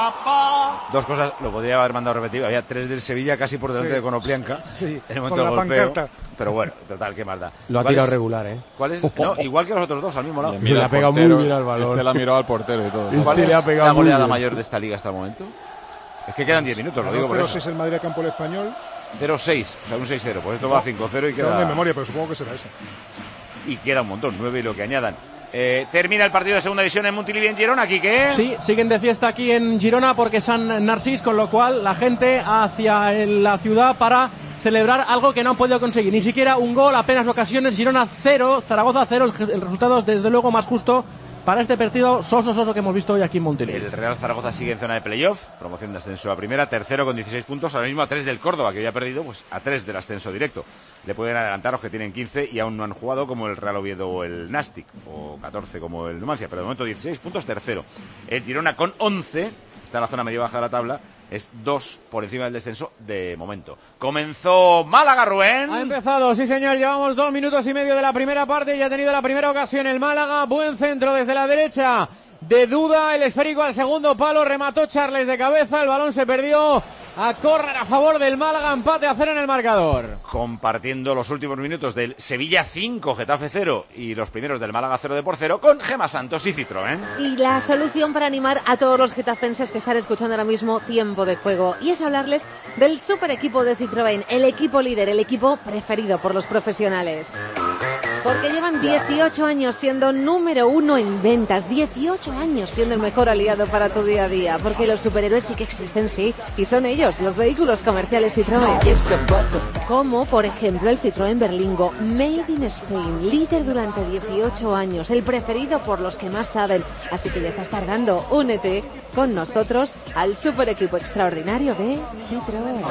Dos cosas, lo podría haber mandado repetido. Había 3 del Sevilla casi por delante de Conoplianca. Sí, en el momento del golpeo. Pero bueno, total, qué más da. Lo ha tirado regular, ¿Cuál es? No, igual que los otros dos, al mismo lado. Le ha pegado muy bien al balón. Le ha mirado al portero y todo. ¿Cuál es la goleada mayor de esta liga hasta el momento? Es que quedan 10 minutos, lo digo por eso. 0-6 el Madrid a campo del Español. 0-6, o sea, un 6-0. Pues esto va a 5-0 y queda... de memoria, pero supongo que será esa. Y queda un montón, 9 y lo que añadan. Termina el partido de segunda división en Montilivi, en Girona, aquí que... Sí, siguen de fiesta aquí en Girona porque San Narcís, con lo cual la gente hacia la ciudad para celebrar algo que no han podido conseguir. Ni siquiera un gol, apenas ocasiones. Girona 0, Zaragoza 0. El resultado es desde luego más justo para este partido soso que hemos visto hoy aquí en Montilivi. El Real Zaragoza sigue en zona de playoff, promoción de ascenso a primera, tercero con 16 puntos, ahora mismo a 3 del Córdoba, que hoy ha perdido, pues a 3 del ascenso directo. Le pueden adelantar los que tienen 15 y aún no han jugado, como el Real Oviedo o el Nastic, o 14 como el Numancia, pero de momento 16 puntos, tercero. El Girona con 11, está en la zona media-baja de la tabla, es 2 por encima del descenso de momento. Comenzó Málaga, Rubén. Ha empezado, sí señor, llevamos 2 minutos y medio de la primera parte y ha tenido la primera ocasión el Málaga. Buen centro desde la derecha de Duda, el esférico al segundo palo, remató Charles de cabeza, el balón se perdió. A córner a favor del Málaga, empate a 0 en el marcador. Compartiendo los últimos minutos del Sevilla 5, Getafe 0 y los primeros del Málaga 0-0 con Gemma Santos y Citroën. Y la solución para animar a todos los getafenses que están escuchando ahora mismo Tiempo de Juego, y es hablarles del super equipo de Citroën, el equipo líder, el equipo preferido por los profesionales. Porque llevan 18 años siendo número 1 en ventas, 18 años siendo el mejor aliado para tu día a día, porque los superhéroes sí que existen, sí, y son ellos, los vehículos comerciales Citroën. Como, por ejemplo, el Citroën Berlingo, Made in Spain, líder durante 18 años, el preferido por los que más saben. Así que ya estás tardando, únete con nosotros al super equipo extraordinario de Citroën.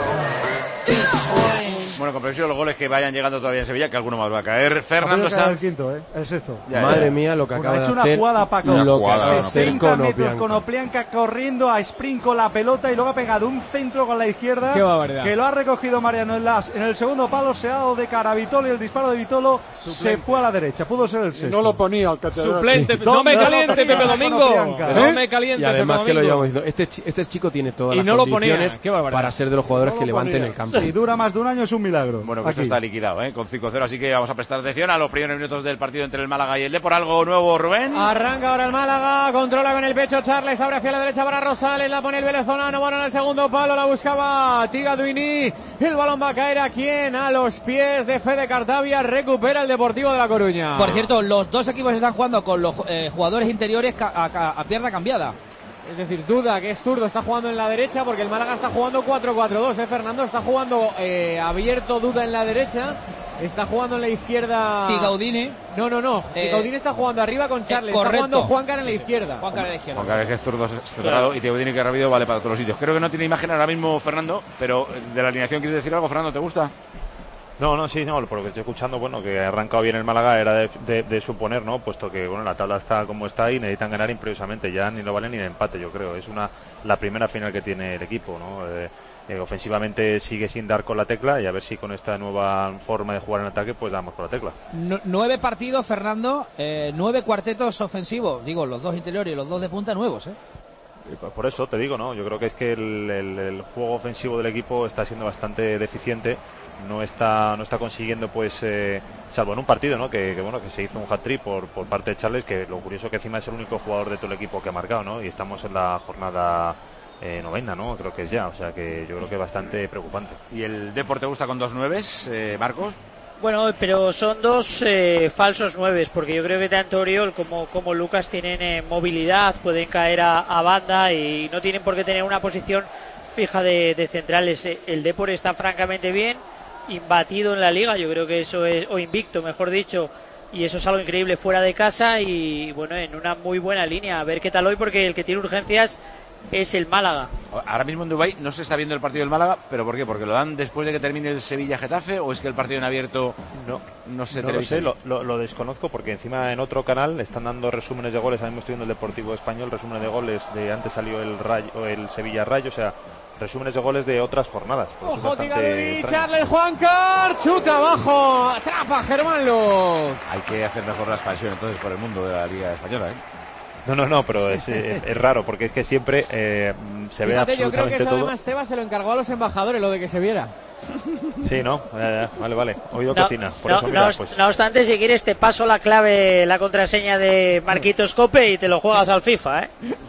Bueno, con previsión los goles que vayan llegando todavía en Sevilla, que alguno más va a caer. Fernando Sanz. El quinto, el sexto. Madre mía, lo que acaba de hacer. Ha hecho una jugada, Paco. Lo que acaba de hacer 60 metros con Oplianca corriendo a sprint con la pelota y luego ha pegado un centro con la izquierda. Qué barbaridad. Que lo ha recogido Mariano en el segundo palo, se ha dado de cara a Vitolo y el disparo de Vitolo se fue a la derecha. Pudo ser el sexto. No lo ponía al catedral. Suplente. No me caliente, Pepe Domingo. No me caliente, y además Pepe que lo Domingo. llevamos diciendo. Este chico tiene todas las no condiciones para ser de los jugadores que levanten el campo. Si dura más de un año es un milagro. Bueno, pues esto está liquidado, con 5-0, así que vamos a prestar atención a los primeros minutos del partido entre el Málaga y el Depor. ¿Algo nuevo, Rubén? Arranca ahora el Málaga, controla con el pecho Charles, abre hacia la derecha para Rosales, la pone el venezolano, bueno, en el segundo palo, la buscaba Tigaduini, el balón va a caer a quién, a los pies de Fede Cartavia, recupera el Deportivo de La Coruña. Por cierto, los dos equipos están jugando con los jugadores interiores a pierna cambiada. Es decir, Duda, que es zurdo, está jugando en la derecha porque el Málaga está jugando 4-4-2, Fernando está jugando abierto Duda en la derecha, está jugando en la izquierda Tigaudini. No, Tigaudini está jugando arriba con Charles, está jugando Juancar en la izquierda. Juancar en la izquierda. Juancar que es zurdo cerrado y Tigaudini que rápido vale para todos los sitios. Creo que no tiene imagen ahora mismo Fernando, pero de la alineación ¿quieres decir algo, Fernando? ¿Te gusta? No, por lo que estoy escuchando, bueno, que ha arrancado bien el Málaga era de suponer, ¿no? Puesto que, bueno, la tabla está como está y necesitan ganar imprevisamente, ya ni no vale ni el empate, yo creo. Es la primera final que tiene el equipo, ¿no? Ofensivamente sigue sin dar con la tecla y a ver si con esta nueva forma de jugar en ataque pues damos con la tecla. 9 partidos, Fernando, 9 cuartetos ofensivos, digo, los dos interiores y los dos de punta nuevos, Por eso te digo, ¿no? Yo creo que es que el juego ofensivo del equipo está siendo bastante deficiente. No está consiguiendo, pues, salvo en un partido, ¿no? Que se hizo un hat-trick por parte de Charles, que lo curioso que encima es el único jugador de todo el equipo que ha marcado, ¿no? Y estamos en la jornada 9ª, ¿no? Creo que es ya, o sea que yo creo que es bastante preocupante. ¿Y el Depor te gusta con 2 9s, Marcos? Bueno, pero son 2 falsos 9, porque yo creo que tanto Oriol como Lucas tienen movilidad, pueden caer a banda y no tienen por qué tener una posición fija de centrales. El Depor está francamente bien, imbatido en la liga, yo creo que eso es, o invicto, mejor dicho, y eso es algo increíble fuera de casa y bueno, en una muy buena línea. A ver qué tal hoy, porque el que tiene urgencias es el Málaga. Ahora mismo en Dubái no se está viendo el partido del Málaga, ¿pero por qué? ¿Porque lo dan después de que termine el Sevilla-Getafe o es que el partido en abierto no se televisa? Lo desconozco, porque encima en otro canal están dando resúmenes de goles. A mí me estoy viendo el Deportivo Español, resúmenes de goles de antes salió el Sevilla-Rayo, o sea, resúmenes de goles de otras jornadas. Ojo, Tigaduri, Charles Juancar, chuta abajo, atrapa Germán Luz. Hay que hacer mejor la expansión entonces por el mundo de la Liga Española, ¿eh? No, pero es raro, porque es que siempre se ve Fíjate, absolutamente yo creo que eso todo. además Tebas se lo encargó a los embajadores, lo de que se viera. Sí, ¿no? Vale. Oído cocina. Por eso, mira, pues. No obstante, si quieres te paso la clave, la contraseña de Marquitos Cope y te lo juegas al FIFA, ¿eh?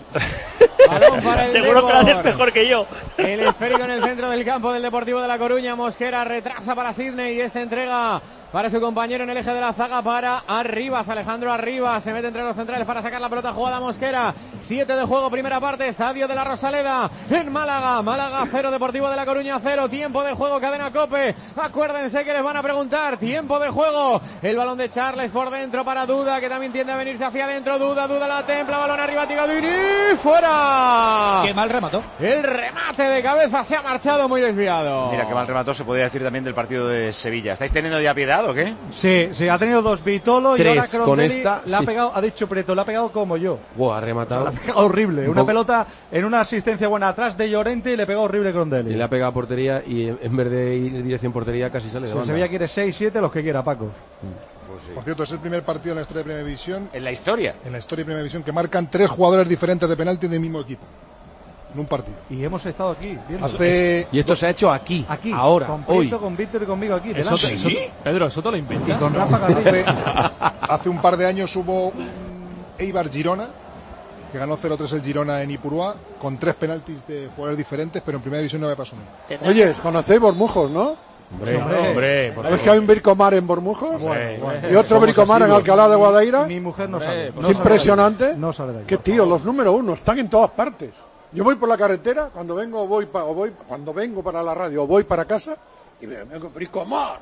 Balón para el Seguro que lo haces mejor que yo. El esférico en el centro del campo del Deportivo de La Coruña. Mosquera retrasa para Sidney y esta entrega para su compañero en el eje de la zaga para Arribas. Alejandro Arribas se mete entre los centrales para sacar la pelota jugada Mosquera. 7 de juego, primera parte, Estadio de la Rosaleda en Málaga. Málaga 0, Deportivo de La Coruña 0. Tiempo de juego, cadena Cope. Acuérdense que les van a preguntar. Tiempo de juego. El balón de Charles por dentro para Duda, que también tiende a venirse hacia adentro. Duda la templa, balón arriba, Tigaduri, fuera. Qué mal remató. El remate de cabeza se ha marchado muy desviado. Mira, qué mal remató, se podría decir también del partido de Sevilla. ¿Estáis teniendo ya piedad o qué? Sí, ha tenido 2 Vitolo y ahora Crondelli con esta, le ha pegado, ha dicho Preto, le ha pegado como yo. Ha rematado. O sea, le ha pegado horrible. Una pelota en una asistencia buena atrás de Llorente y le pegó horrible Crondelli. Y le ha pegado a portería y en vez de ir en dirección portería casi sale de banda. Sevilla quiere 6-7, los que quiera, Paco. Pues sí. Por cierto, es el primer partido en la historia de Primera División. ¿En la historia? En la historia de Primera División que marcan 3 jugadores diferentes de penalti del mismo equipo. En un partido. Y hemos estado aquí. Y esto se ha hecho aquí, ahora, hoy. Con Víctor y conmigo aquí. ¿Sí? Pedro, ¿eso te lo inventas? Y con Rafa García. Hace un par de años hubo un Eibar Girona, que ganó 0-3 el Girona en Ipurúa, con 3 penaltis de jugadores diferentes, pero en Primera División no había pasado nunca. Oye, conocéis Bormujos, ¿no? Hombre. ¿Sabes que hay un Bricomar en Bormujos? Bueno. Y otro Bricomar en Alcalá de Guadaira. Mi mujer no sabe. Es impresionante. No sale de ahí. Qué tío, los número 1 están en todas partes. Yo voy por la carretera, cuando vengo cuando vengo para la radio o voy para casa y vengo Bricomar,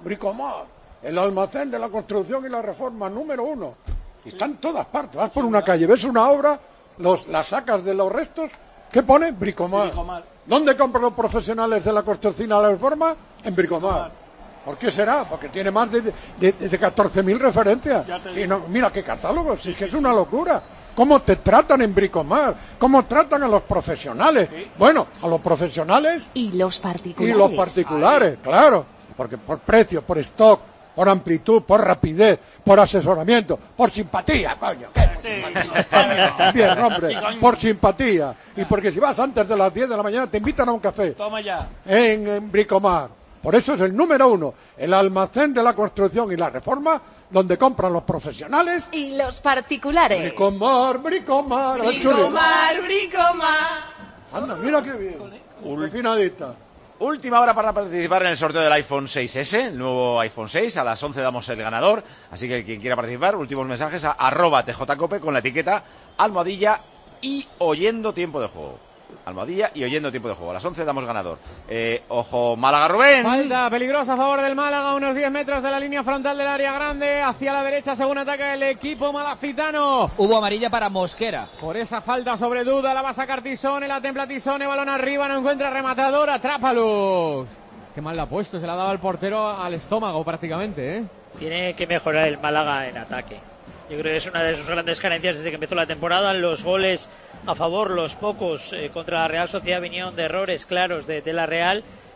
el almacén de la construcción y la reforma número 1. Y están en todas partes. Vas por una calle, ves una obra, las sacas de los restos, ¿qué pone? Bricomar. ¿Dónde compran los profesionales de la construcción y la reforma? En Bricomar. ¿Por qué será? Porque tiene más de 14.000 referencias. Sí, no, mira qué catálogo, sí, que es una locura. ¿Cómo te tratan en Bricomar? ¿Cómo tratan a los profesionales? Sí. Bueno, a los profesionales y los particulares. Claro. Porque por precio, por stock, por amplitud, por rapidez, por asesoramiento, por simpatía, coño. Bien, hombre, por simpatía. Y porque si vas antes de las 10 de la mañana te invitan a un café. Toma ya. En Bricomar. Por eso es el número 1, el almacén de la construcción y la reforma, donde compran los profesionales y los particulares. Bricomar. Anda, mira qué bien. Refinadita. Última hora para participar en el sorteo del iPhone 6S, el nuevo iPhone 6. A las 11 damos el ganador. Así que quien quiera participar, últimos mensajes a @tjcope con la etiqueta almohadilla y oyendo tiempo de juego. Almohadilla y oyendo tiempo de juego. A las 11 damos ganador. Ojo, Málaga, Rubén. Falta peligrosa a favor del Málaga, unos 10 metros de la línea frontal del área grande, hacia la derecha según ataca el equipo malacitano. Hubo amarilla para Mosquera. Por esa falta sobre Duda, la va a sacar Tisone, la templa Tisone, balón arriba, no encuentra rematador, atrápalo. Qué mal la ha puesto, se la ha dado al portero al estómago prácticamente, ¿eh? Tiene que mejorar el Málaga en ataque. Yo creo que es una de sus grandes carencias desde que empezó la temporada. Los goles a favor, los pocos contra la Real Sociedad vinieron de errores claros de la Real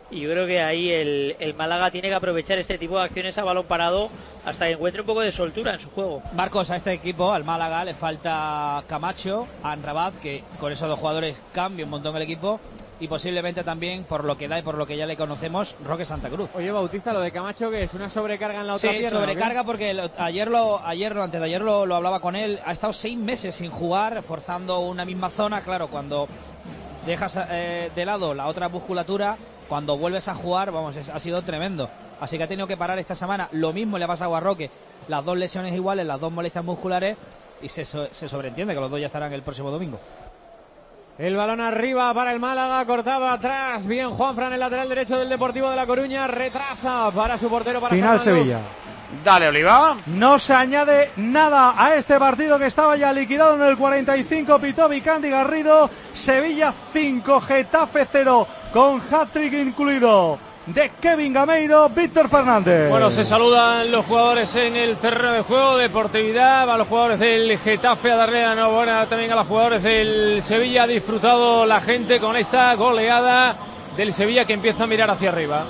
y yo creo que ahí el Málaga tiene que aprovechar este tipo de acciones a balón parado hasta que encuentre un poco de soltura en su juego. Marcos, a este equipo, al Málaga, le falta Camacho, a Amrabat, que con esos dos jugadores cambia un montón el equipo, y posiblemente también, por lo que da y por lo que ya le conocemos, Roque Santa Cruz. Oye, Bautista, lo de Camacho, que es una sobrecarga en la otra pierna. Sí, sobrecarga, porque antes de ayer lo hablaba con él, ha estado 6 meses sin jugar, forzando una misma zona. Claro, cuando dejas de lado la otra musculatura, cuando vuelves a jugar, ha sido tremendo. Así que ha tenido que parar esta semana. Lo mismo le ha pasado a Roque, las 2 lesiones iguales, las 2 molestias musculares, y se sobreentiende que los 2 ya estarán el próximo domingo. El balón arriba para el Málaga, cortaba atrás. Bien Juanfran, el lateral derecho del Deportivo de La Coruña, retrasa para su portero, para final Fernando. Sevilla. Dale, Oliva. No se añade nada a este partido que estaba ya liquidado en el 45. Pitó Vicandi Garrido. Sevilla 5, Getafe 0, con hat-trick incluido de Kevin Gameiro, Víctor Fernández. Bueno, se saludan los jugadores en el terreno de juego, deportividad, a los jugadores del Getafe a darle la enhorabuena también a los jugadores del Sevilla. Ha disfrutado la gente con esta goleada del Sevilla, que empieza a mirar hacia arriba.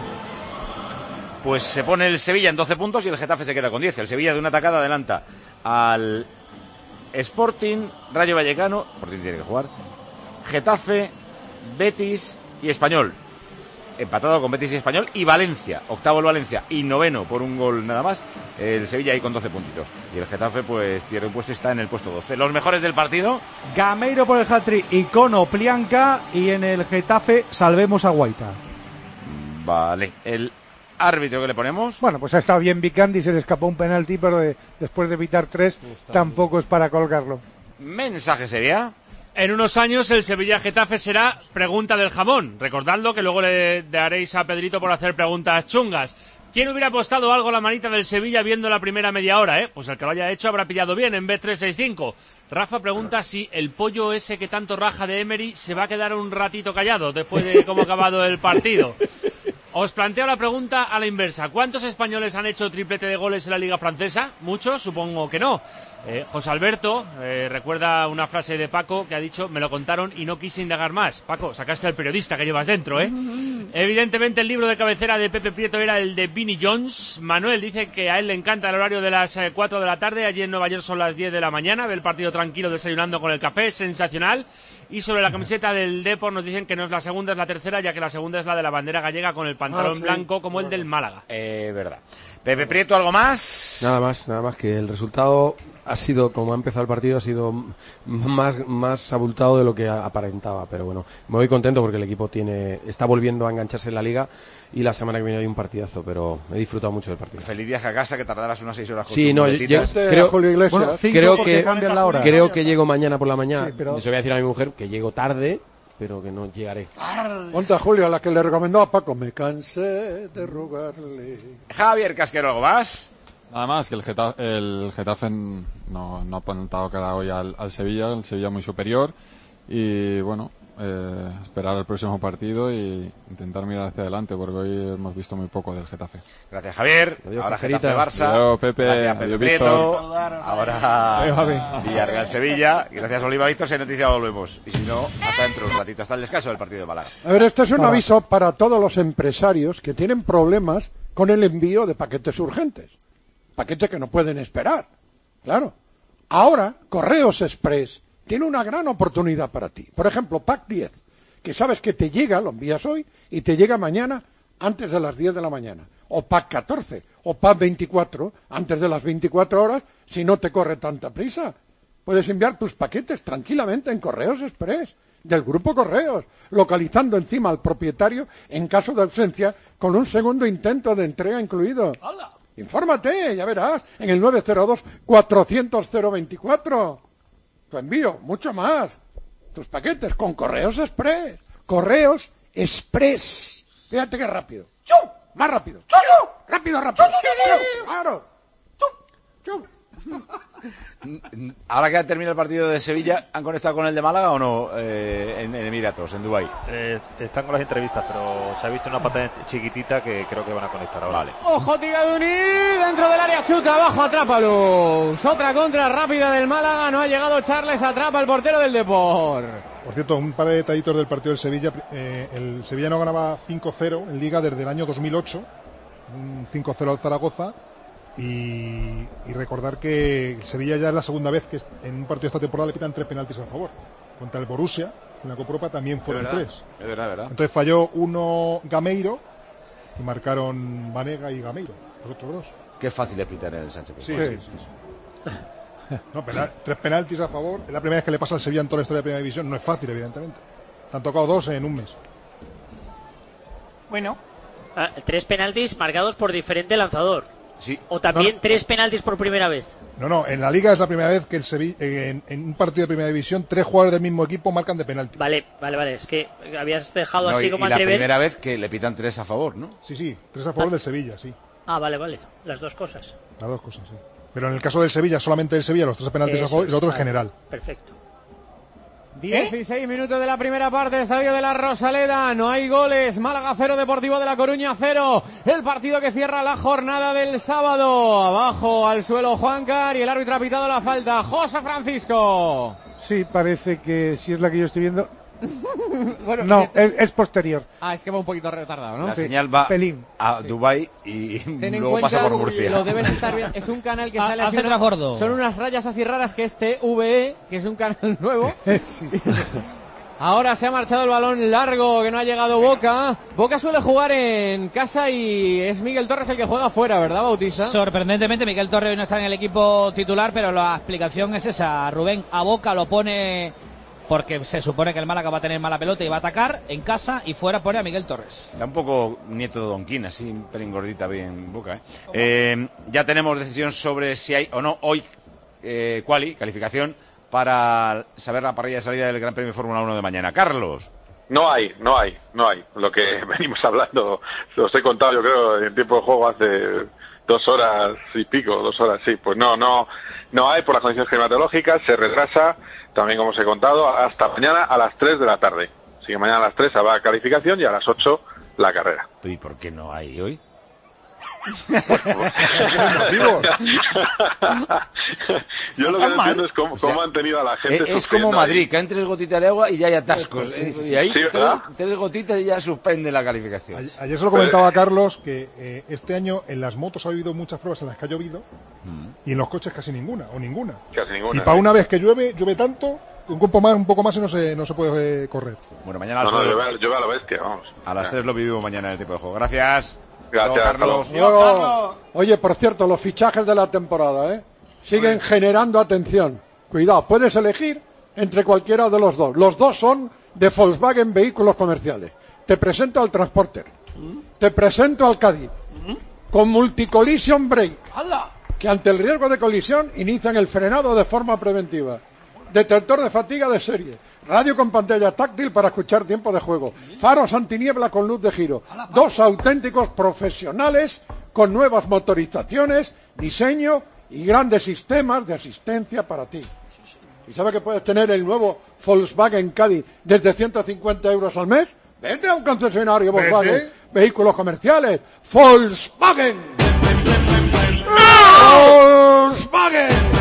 Pues se pone el Sevilla en 12 puntos y el Getafe se queda con 10. El Sevilla de una tacada adelanta al Sporting, Rayo Vallecano, Sporting tiene que jugar, Getafe, Betis y Español. Empatado con Betis y Español, y Valencia, octavo el Valencia y noveno por un gol nada más, el Sevilla ahí con 12 puntitos, y el Getafe pues pierde un puesto y está en el puesto 12. Los mejores del partido: Gameiro por el hat-trick, Icono, Plianca, y en el Getafe salvemos a Guaita. Vale, el árbitro que le ponemos. Bueno, pues ha estado bien Vicandi, se le escapó un penalti, pero después de evitar 3 tampoco es para colgarlo. Mensaje sería: en unos años el Sevilla-Getafe será pregunta del jamón. Recordadlo, que luego le daréis a Pedrito por hacer preguntas chungas. ¿Quién hubiera apostado algo la manita del Sevilla viendo la primera media hora? Pues el que lo haya hecho habrá pillado bien en Bet365. Rafa pregunta si el pollo ese que tanto raja de Emery se va a quedar un ratito callado después de cómo ha acabado el partido. Os planteo la pregunta a la inversa. ¿Cuántos españoles han hecho triplete de goles en la Liga Francesa? ¿Muchos? Supongo que no. José Alberto recuerda una frase de Paco que ha dicho: me lo contaron y no quise indagar más. Paco, sacaste al periodista que llevas dentro, ¿eh? Evidentemente el libro de cabecera de Pepe Prieto era el de Vinnie Jones. Manuel dice que a él le encanta el horario de las 4 de la tarde. Allí en Nueva York son las 10 de la mañana. Ve el partido tranquilo desayunando con el café. Sensacional. Y sobre la camiseta del Depor nos dicen que no es la segunda, es la tercera, ya que la segunda es la de la bandera gallega con el pantalón blanco como el del Málaga. Verdad. Pepe Prieto, ¿algo más? Nada más que el resultado ha sido, como ha empezado el partido, ha sido más abultado de lo que aparentaba, pero bueno, me voy contento porque el equipo está volviendo a engancharse en la Liga, y la semana que viene hay un partidazo, pero he disfrutado mucho del partido. Feliz viaje a casa, que tardarás unas 6 horas. Sí, no, creo que llego mañana por la mañana. Sí, pero... Eso voy a decir a mi mujer, que llego tarde, pero que no llegaré. Ponte a Julio, a la que le recomendó a Paco: me cansé de rogarle. Javier Casquero, ¿algo más? Nada más, que el Getafe no ha plantado cara hoy al Sevilla, el Sevilla muy superior, y bueno, esperar el próximo partido y intentar mirar hacia adelante, porque hoy hemos visto muy poco del Getafe. Gracias, Javier. Adiós, ahora Getafe-Barça. Adiós, Pepe. Gracias, Pedro Prieto. Ahora Villarreal Sevilla. Y gracias, Oliva Víctor. Si hay noticia volvemos. Y si no, hasta dentro de un ratito, hasta el descanso del partido de Málaga. A ver, esto es un aviso para todos los empresarios que tienen problemas con el envío de paquetes urgentes. Paquetes que no pueden esperar. Claro. Ahora, Correos Express tiene una gran oportunidad para ti. Por ejemplo, Pack 10, que sabes que te llega, lo envías hoy, y te llega mañana antes de las 10 de la mañana. O Pack 14, o Pack 24, antes de las 24 horas, si no te corre tanta prisa. Puedes enviar tus paquetes tranquilamente en Correos Express, del Grupo Correos, localizando encima al propietario en caso de ausencia, con un segundo intento de entrega incluido. ¡Hala! Infórmate, ya verás, en el 902-400-024. Tu envío, mucho más. Tus paquetes con Correos Express. Correos Express. Fíjate qué rápido. ¡Chum! Más rápido. ¡Chum! Rápido, rápido. ¡Chum! ¡Claro! ¡Chum! Ahora que ha terminado el partido de Sevilla, ¿han conectado con el de Málaga o no en Emiratos, en Dubái? Están con las entrevistas, pero se ha visto una pantalla chiquitita que creo que van a conectar ahora. Vale. Ojo, Tigaduni, dentro del área, chuta, abajo, atrápalo. Otra contra rápida del Málaga, no ha llegado Charles, atrapa el portero del Depor. Por cierto, un par de detallitos del partido del Sevilla. El Sevilla no ganaba 5-0 en Liga desde el año 2008, un 5-0 al Zaragoza. Y recordar que el Sevilla ya es la segunda vez que en un partido de esta temporada le pitan 3 penaltis a favor. Contra el Borussia, en la Copa Europa, también fueron 3. Es verdad. Entonces falló uno Gameiro y marcaron Banega y Gameiro, los otros dos. Qué fácil es pitar en el Sánchez. Sí. No, 3 penaltis a favor. Es la primera vez que le pasa al Sevilla en toda la historia de Primera División. No es fácil, evidentemente. Te han tocado 2 en un mes. Bueno. 3 penaltis marcados por diferente lanzador. Sí. O también 3 penaltis por primera vez. No, en la Liga es la primera vez que el Sevilla, en un partido de Primera División, 3 jugadores del mismo equipo marcan de penalti. Vale. Es que habías dejado así como y la primera vez que le pitan 3 a favor, ¿no? Sí, 3 a favor del Sevilla, sí. Vale. Las dos cosas. Las dos cosas, sí. Pero en el caso del Sevilla, solamente del Sevilla, los 3 penaltis a favor y el otro en general. Perfecto. 16 minutos de la primera parte, Estadio de la Rosaleda, no hay goles, Málaga 0, Deportivo de La Coruña 0, el partido que cierra la jornada del sábado, abajo al suelo Juancar y el árbitro ha pitado la falta, José Francisco. Sí, parece que si es la que yo estoy viendo... Bueno, no, es posterior. Es que va un poquito retardado, ¿no? La señal va a Dubái y luego pasa por Murcia. Lo debes estar viendo. Es un canal que sale así. Son unas rayas así raras que es TVE, que es un canal nuevo. Ahora se ha marchado el balón largo que no ha llegado Boca. Boca suele jugar en casa y es Miguel Torres el que juega fuera, ¿verdad, Bautista? Sorprendentemente, Miguel Torres hoy no está en el equipo titular, pero la explicación es esa. Rubén a Boca lo pone porque se supone que el Málaga va a tener mala pelota y va a atacar en casa, y fuera pone a Miguel Torres. Está un poco nieto de Donquín, así un pelín gordita bien Boca, ya tenemos decisión sobre si hay o no hoy calificación para saber la parrilla de salida del Gran Premio Fórmula 1 de mañana. Carlos. No hay. Lo que venimos hablando, los he contado yo creo en tiempo de juego hace 2 horas y pico, 2 horas, sí. Pues no hay por las condiciones climatológicas, se retrasa, también como os he contado, hasta mañana a las 3 de la tarde. Así que mañana a las 3 habrá calificación y a las 8 la carrera. ¿Y por qué no hay hoy? Yo lo que no entiendo es cómo han tenido a la gente. Es como Madrid, ahí. Caen 3 gotitas de agua y ya hay atascos. Y ahí 3 gotitas y ya suspende la calificación. Ayer se lo comentaba a Carlos que este año en las motos ha habido muchas pruebas en las que ha llovido y en los coches casi ninguna. Casi ninguna. Y para una vez que llueve tanto, un poco más y no se puede correr. Bueno, mañana a las 3. Llueve a la bestia, vamos. A las 3 lo vivimos mañana en el tipo de juego. Gracias. Gracias, Carlos. Oye, por cierto, los fichajes de la temporada, siguen generando atención. Cuidado, puedes elegir entre cualquiera de los dos. Los dos son de Volkswagen Vehículos Comerciales. Te presento al Transporter. Te presento al Caddy. Con Multicollision Brake. Que ante el riesgo de colisión inician el frenado de forma preventiva. Detector de fatiga de serie. Radio con pantalla táctil para escuchar tiempo de juego. Faros antiniebla con luz de giro. 2 auténticos profesionales con nuevas motorizaciones, diseño y grandes sistemas de asistencia para ti. ¿Y sabe que puedes tener el nuevo Volkswagen Caddy desde 150 euros al mes? Vete a un concesionario Volkswagen. Vehículos comerciales. Volkswagen. Volkswagen.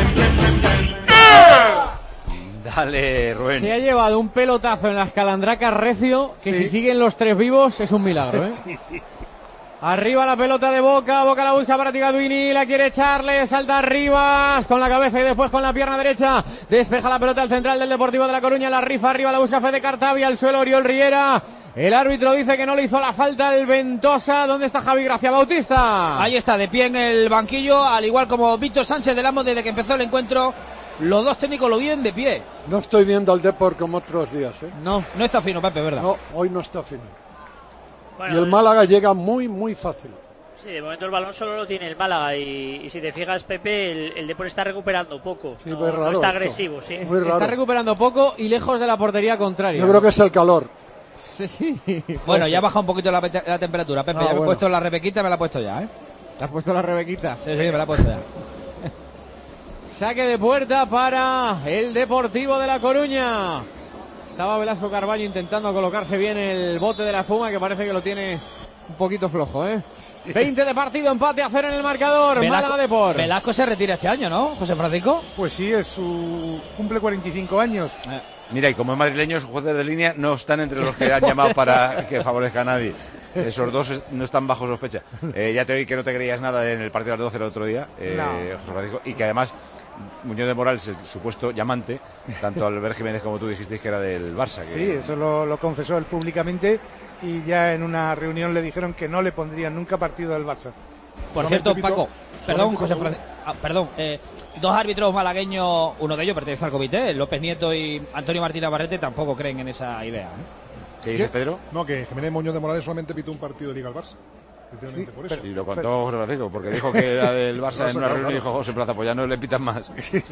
Dale, Rubén. Se ha llevado un pelotazo en las calandracas recio que si siguen los 3 vivos es un milagro, Arriba la pelota de Boca la busca para Tigaduini, la quiere echarle, salta arriba con la cabeza y después con la pierna derecha, despeja la pelota al central del Deportivo de La Coruña, la rifa arriba, la busca Fede Cartavia, al suelo Oriol Riera. El árbitro dice que no le hizo la falta el Ventosa. ¿Dónde está Javi Gracia Bautista? Ahí está, de pie en el banquillo, al igual como Víctor Sánchez del Amo desde que empezó el encuentro. Los dos técnicos lo vienen de pie. No estoy viendo al Depor como otros días, No está fino, Pepe, ¿verdad? No, hoy no está fino. Bueno, y el Málaga llega muy, muy fácil. Sí, de momento el balón solo lo tiene el Málaga y si te fijas, Pepe, el Depor está recuperando poco. Sí, no, no está agresivo, sí. Muy raro. Está recuperando poco y lejos de la portería contraria. Yo creo que es el calor. Sí. Bueno, ya baja un poquito la temperatura, Pepe. Ya me he puesto la Rebequita, me la he puesto ya, ¿Te has puesto la Rebequita? Sí, me la he puesto ya. Saque de puerta para el Deportivo de La Coruña. Estaba Velasco Carballo intentando colocarse bien el bote de la espuma, que parece que lo tiene un poquito flojo, ¿eh? 20 de partido, empate a 0 en el marcador. Málaga Depor. Velasco se retira este año, ¿no, José Francisco? Pues sí, cumple 45 años. Mira, y como madrileños, jueces de línea no están entre los que han llamado para que favorezca a nadie. Esos dos no están bajo sospecha. Ya te oí que no te creías nada en el partido de las 12 el otro día, José Francisco, y que además Muñoz de Morales, el supuesto llamante, tanto Albert Jiménez como tú dijisteis que era del Barça. Que... Sí, eso lo confesó él públicamente, y ya en una reunión le dijeron que no le pondrían nunca partido del Barça. Por cierto, Paco, perdón, José Francisco, dos árbitros malagueños, uno de ellos pertenece al comité, López Nieto y Antonio Martínez Barrete, tampoco creen en esa idea, ¿Qué dices, Pedro? No, que Jiménez Muñoz de Morales solamente pitó un partido de Liga al Barça. Sí, por eso. Y lo contó José Francisco, porque dijo que era del Barça en una reunión y dijo José Plaza, pues ya no le pitan más.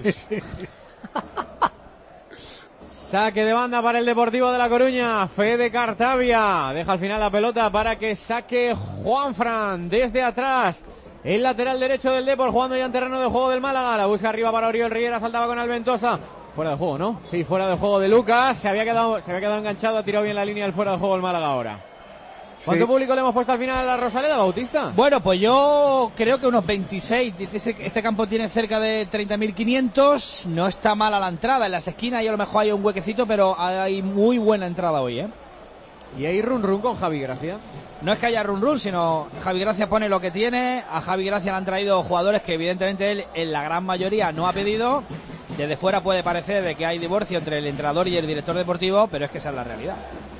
Saque de banda para el Deportivo de La Coruña. Fede Cartavia deja al final la pelota para que saque Juanfran desde atrás. El lateral derecho del Depor, jugando ya en terreno de juego del Málaga. La busca arriba para Oriol Riera, saltaba con Alventosa. Fuera de juego, ¿no? Sí, fuera de juego de Lucas. Se había quedado enganchado, ha tirado bien la línea del fuera de juego el Málaga ahora. ¿Cuánto público le hemos puesto al final a la Rosaleda, Bautista? Bueno, pues yo creo que unos 26. Este campo tiene cerca de 30.500. No está mala la entrada. En las esquinas y a lo mejor hay un huequecito, pero hay muy buena entrada hoy, ¿eh? ¿Y hay run con Javi Gracia? No es que haya run, sino Javi Gracia pone lo que tiene. A Javi Gracia le han traído jugadores que evidentemente él en la gran mayoría no ha pedido. Desde fuera puede parecer de que hay divorcio entre el entrenador y el director deportivo, pero es que esa es la realidad.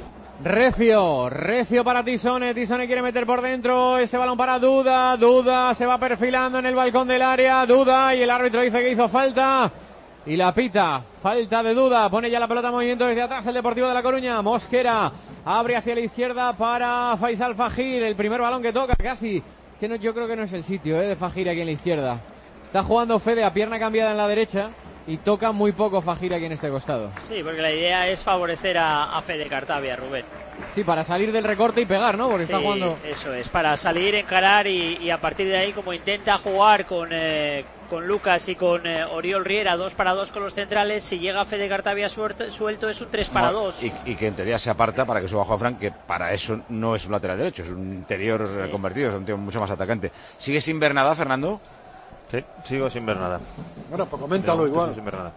Recio para Tisone quiere meter por dentro ese balón para Duda se va perfilando en el balcón del área, Duda, y el árbitro dice que hizo falta y la pita, falta de Duda, pone ya la pelota en movimiento desde atrás el Deportivo de La Coruña. Mosquera abre hacia la izquierda para Faisal Fajir, el primer balón que toca casi, que no, yo creo que no es el sitio de Fajir aquí en la izquierda, está jugando Fede a pierna cambiada en la derecha y toca muy poco Fajir aquí en este costado. Sí, porque la idea es favorecer a Fede Cartavia, Rubén. Sí, para salir del recorte y pegar, ¿no? Porque sí, está jugando... eso es, para salir, encarar y a partir de ahí, como intenta jugar con Lucas y con Oriol Riera, 2 para 2 con los centrales, si llega Fede Cartavia suelto es un 3 para 2. Y que en teoría se aparta para que suba Juanfran, que para eso no es un lateral derecho, es un interior convertido, es un tío mucho más atacante. ¿Sigue sin ver nada, Fernando? Sí, sigo sin ver nada. Bueno, pues coméntalo igual. Sin ver nada.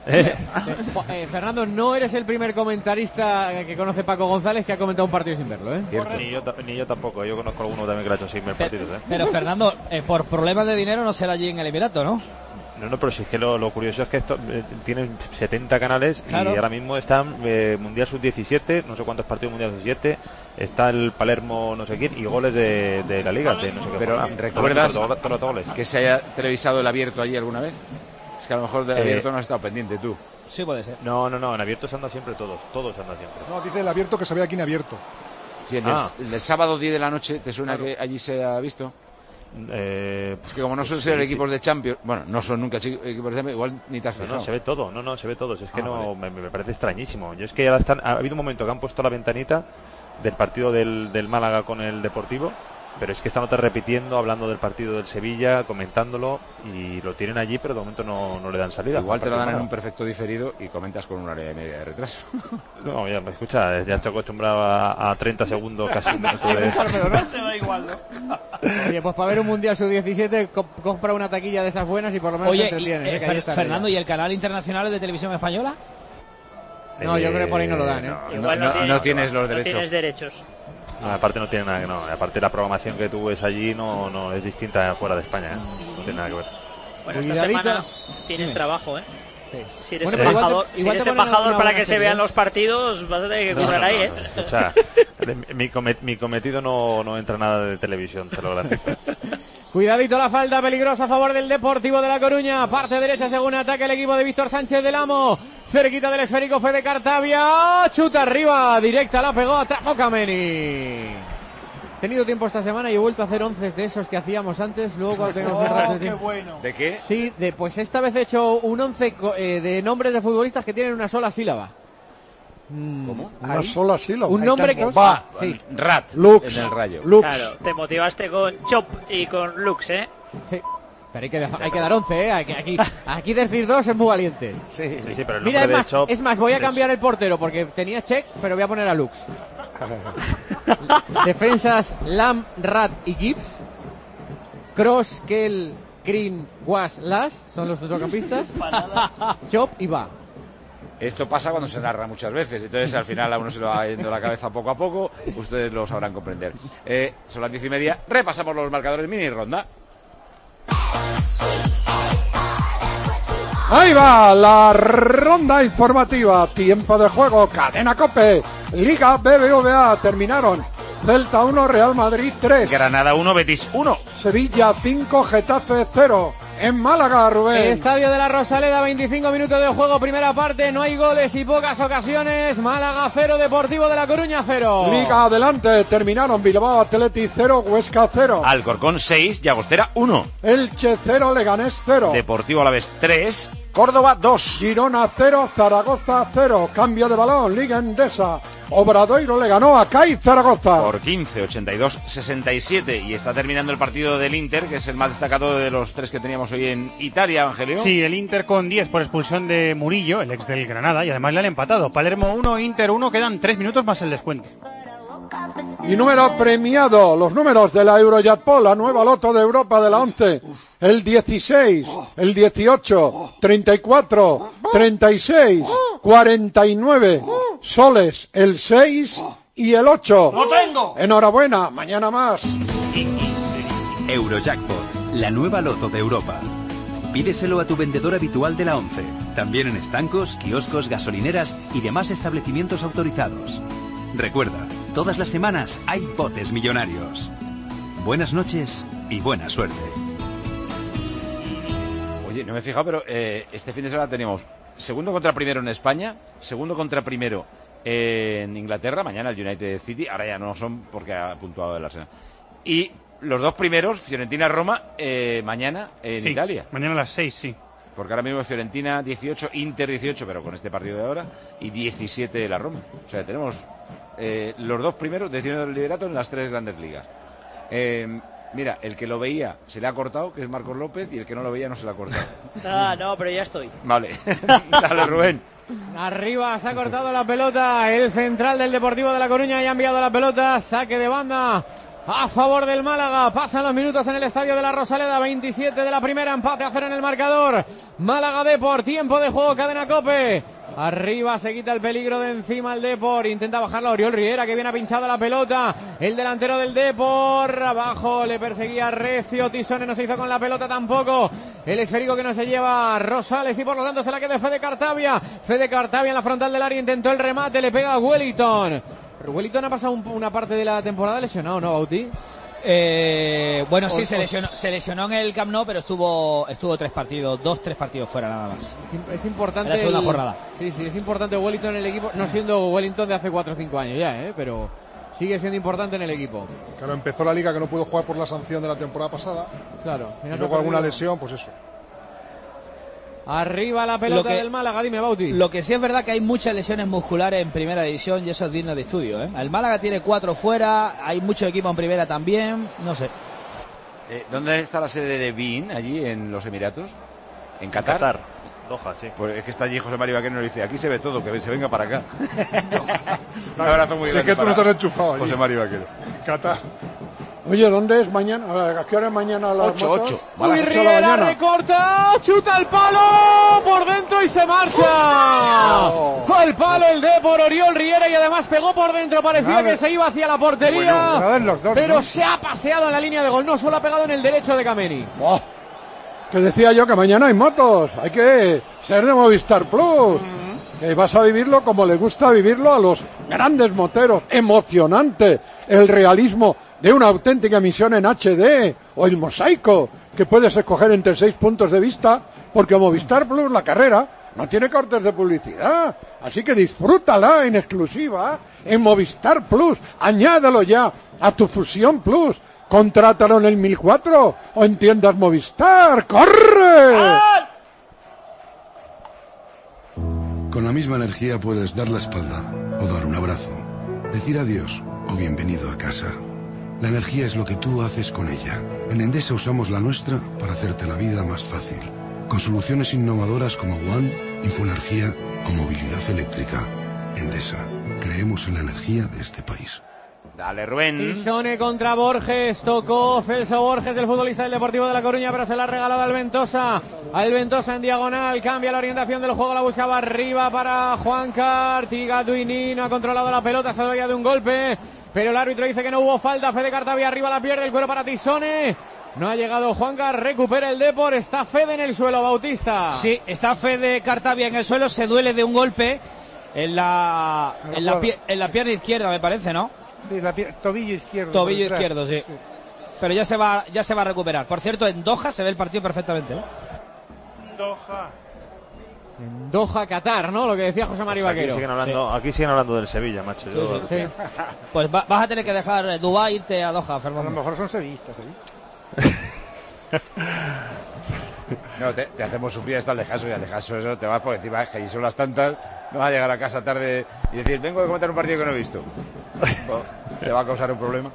Fernando, no eres el primer comentarista que conoce Paco González que ha comentado un partido sin verlo, ¿eh? Ni yo tampoco, yo conozco alguno también que lo ha hecho sin ver partidos, ¿eh? Pero Fernando, por problemas de dinero no será allí en el Emirato, ¿no? No, pero si es que lo curioso es que esto tienen 70 canales, claro. Y ahora mismo están Mundial Sub-17, no sé cuántos partidos Mundial Sub-17, está el Palermo no sé quién y goles de la Liga, de no sé qué. Pero ¿recuerdas que se haya televisado el abierto allí alguna vez? Es que a lo mejor del abierto no has estado pendiente tú. Sí, puede ser. No, en abierto se anda siempre todos andan siempre. No, dice el abierto que se ve aquí en abierto. Sí, el del sábado 10 de la noche, ¿te suena que allí se ha visto? Es que como no son ser equipos de Champions, bueno, no son nunca equipos de Champions, igual ni te has fijado. No, se ve todo, se ve todo. Es que vale. me parece extrañísimo. Yo es que ahora ha habido un momento que han puesto la ventanita del partido del Málaga con el Deportivo, pero es que están otra repitiendo, hablando del partido del Sevilla, comentándolo, y lo tienen allí, pero de momento no le dan salida. Igual te lo dan en un perfecto diferido y comentas con una hora y media de retraso. No, ya me escucha, ya estoy acostumbrado a 30 segundos casi. Te da igual, ¿no? Oye, pues para ver un Mundial Sub-17 compra una taquilla de esas buenas y por lo menos te entretienes. Fernando, ¿y el canal internacional de televisión española? No, yo creo que por ahí no lo dan, ¿eh? No tienes los derechos. No tienes derechos. No, aparte no tiene nada, no. Aparte la programación que tú ves allí no es distinta fuera de España, ¿eh? No tiene nada que ver. Bueno, esta semana tienes trabajo, ¿eh? Sí. Si eres embajador para que se vean los partidos, vas a tener que currar ahí, ¿eh? O sea, mi cometido no entra nada de televisión, te lo garantizo. Cuidadito la falta peligrosa a favor del Deportivo de La Coruña. Parte derecha según ataque el equipo de Víctor Sánchez del Amo. Cerquita del esférico Fede Cartavia. Chuta arriba, directa, la pegó, atrapó Kameni. He tenido tiempo esta semana y he vuelto a hacer 11 de esos que hacíamos antes. Luego cuando tengamos qué bueno. ¿De qué? Sí, pues esta vez he hecho un 11 de nombres de futbolistas que tienen una sola sílaba. ¿Cómo? Una sola sílaba. Un nombre que va. Sí. Rat. Lux. En el Rayo. Lux. Claro, te motivaste con Chop y con Lux, ¿eh? Sí. Pero hay que dar 11, ¿eh? Aquí decir 2 es muy valiente. Sí, pero el mira, nombre es más, voy a cambiar el portero porque tenía Check, pero voy a poner a Lux. Defensas Lam, Rat y Gibbs. Cross, Kell, Green, Was, Las son los centrocampistas. Chop y Va. Esto pasa cuando se narra muchas veces, entonces al final a uno se lo va yendo la cabeza poco a poco, ustedes lo sabrán comprender. Son las 10:30, repasamos los marcadores mini ronda. Ahí va la ronda informativa, tiempo de juego, cadena COPE, Liga BBVA, terminaron Celta 1, Real Madrid 3, Granada 1, Betis 1, Sevilla 5, Getafe 0. En Málaga, Rubén. Estadio de la Rosaleda, 25 minutos de juego, primera parte, no hay goles y pocas ocasiones. Málaga 0, Deportivo de La Coruña 0. Liga adelante, terminaron Bilbao Athletic 0, Huesca 0. Alcorcón 6, Llagostera 1. Elche 0, Leganés 0. Deportivo Alavés 3, Córdoba 2. Girona 0, Zaragoza 0. Cambio de balón, Liga Endesa. Obradoiro le ganó a CAI Zaragoza. Por 15, 82-67. Y está terminando el partido del Inter, que es el más destacado de los tres que teníamos hoy en Italia, Evangelio. Sí, el Inter con 10 por expulsión de Murillo, el ex del Granada, y además le han empatado. Palermo 1, Inter 1, quedan 3 minutos más el descuento. Y número premiado, los números de la Eurojackpot, la nueva loto de Europa de la 11. El 16, el 18, 34, 36, 49, soles, el 6 y el 8. ¡Lo tengo! Enhorabuena, mañana más. Eurojackpot, la nueva loto de Europa. Pídeselo a tu vendedor habitual de la 11, también en estancos, kioscos, gasolineras y demás establecimientos autorizados. Recuerda, todas las semanas hay botes millonarios. Buenas noches y buena suerte. Oye, no me he fijado, pero este fin de semana tenemos segundo contra primero en España, segundo contra primero en Inglaterra, mañana el United City, ahora ya no son porque ha puntuado el Arsenal. Y los dos primeros, Fiorentina-Roma, mañana en Italia. Mañana a las 6, sí. Porque ahora mismo es Fiorentina 18, Inter 18, pero con este partido de ahora, y 17 la Roma. O sea, tenemos los dos primeros decidiendo el liderato en las tres grandes ligas. Mira, el que lo veía se le ha cortado, que es Marcos López, y el que no lo veía no se le ha cortado. Ah, no, pero ya estoy. Vale, dale, Rubén. Arriba se ha cortado la pelota, el central del Deportivo de La Coruña ya ha enviado la pelota, saque de banda a favor del Málaga. Pasan los minutos en el estadio de la Rosaleda, 27 de la primera, empate a 0 en el marcador. Málaga Depor, tiempo de juego, cadena COPE. Arriba se quita el peligro de encima el Depor, intenta bajarla Oriol Riera, que viene a pinchada la pelota, el delantero del Depor, abajo le perseguía Recio, Tisone no se hizo con la pelota tampoco, el esférico que no se lleva Rosales y por lo tanto se la queda Fede Cartavia en la frontal del área, intentó el remate, le pega a Wellington. Wellington ha pasado una parte de la temporada lesionado, ¿no, Bauti? Bueno, sí, se lesionó en el Camp Nou, pero estuvo 3 partidos fuera nada más. Es importante en la segunda jornada. Sí, es importante Wellington en el equipo, no siendo Wellington de hace 4 o 5 años ya, pero sigue siendo importante en el equipo. Claro, empezó la liga que no pudo jugar por la sanción de la temporada pasada. Claro. Y luego alguna lesión, pues eso. Arriba la pelota del Málaga, dime, Bauti. Lo que sí es verdad que hay muchas lesiones musculares en primera división y eso es digno de estudio, ¿eh? El Málaga tiene 4 fuera, hay mucho equipo en primera también, no sé. ¿Dónde está la sede de BeIN, allí en los Emiratos? ¿En Qatar? En Qatar, Doha, sí. Pues es que está allí José María Vaquero y nos dice, aquí se ve todo, que se venga para acá. Un abrazo muy grande. Sé que tú no te has enchufado allí. José María Vaquero. Qatar. Oye, ¿dónde es mañana? ¿A qué hora es mañana a las 8? Uy, Riera recorta, chuta el palo por dentro y se marcha. Al palo el Depor, Oriol Riera, y además pegó por dentro, parecía que se iba hacia la portería, pero se ha paseado en la línea de gol, no solo ha pegado en el derecho de Kameni. Que decía yo que mañana hay motos, hay que ser de Movistar Plus. Vas a vivirlo como le gusta vivirlo a los grandes moteros. Emocionante el realismo de una auténtica emisión en HD o el mosaico, que puedes escoger entre 6 puntos de vista, porque Movistar Plus, la carrera, no tiene cortes de publicidad, así que disfrútala en exclusiva en Movistar Plus. Añádalo ya a tu Fusión Plus, contrátalo en el 1004 o en tiendas Movistar. ¡Corre! Con la misma energía puedes dar la espalda o dar un abrazo, decir adiós o bienvenido a casa. La energía es lo que tú haces con ella. En Endesa usamos la nuestra para hacerte la vida más fácil, con soluciones innovadoras como One, Infoenergía o movilidad eléctrica. Endesa, creemos en la energía de este país. Dale, Rubén. Tisone contra Borges. Tocó Celso Borges, el futbolista del Deportivo de La Coruña, pero se la ha regalado al Ventosa. Al Ventosa en diagonal. Cambia la orientación del juego. La buscaba arriba para Juancar. Tigaduini no ha controlado la pelota. Se había de un golpe. Pero el árbitro dice que no hubo falta. Fede Cartavia arriba la pierde. El cuero para Tisone. No ha llegado Juancar. Recupera el Depor. Está Fede en el suelo, Bautista. Sí, está Fede Cartavia en el suelo. Se duele de un golpe en la pierna izquierda, me parece, ¿no? Sí, tobillo izquierdo. Tobillo izquierdo, sí. Pero ya se va a recuperar. Por cierto, en Doha se ve el partido perfectamente, ¿no? En Doha, Qatar, ¿no? Lo que decía José María Vaquero. Aquí siguen hablando del Sevilla, macho. Sí. Pues vas a tener que dejar Dubái, irte a Doha, Fernando. A lo mejor son sevillistas, No, te hacemos sufrir hasta el Dejaso, y al Dejaso eso te vas por encima, es que ahí son las tantas, no vas a llegar a casa tarde y decir, vengo a comentar un partido que no he visto. Te va a causar un problema.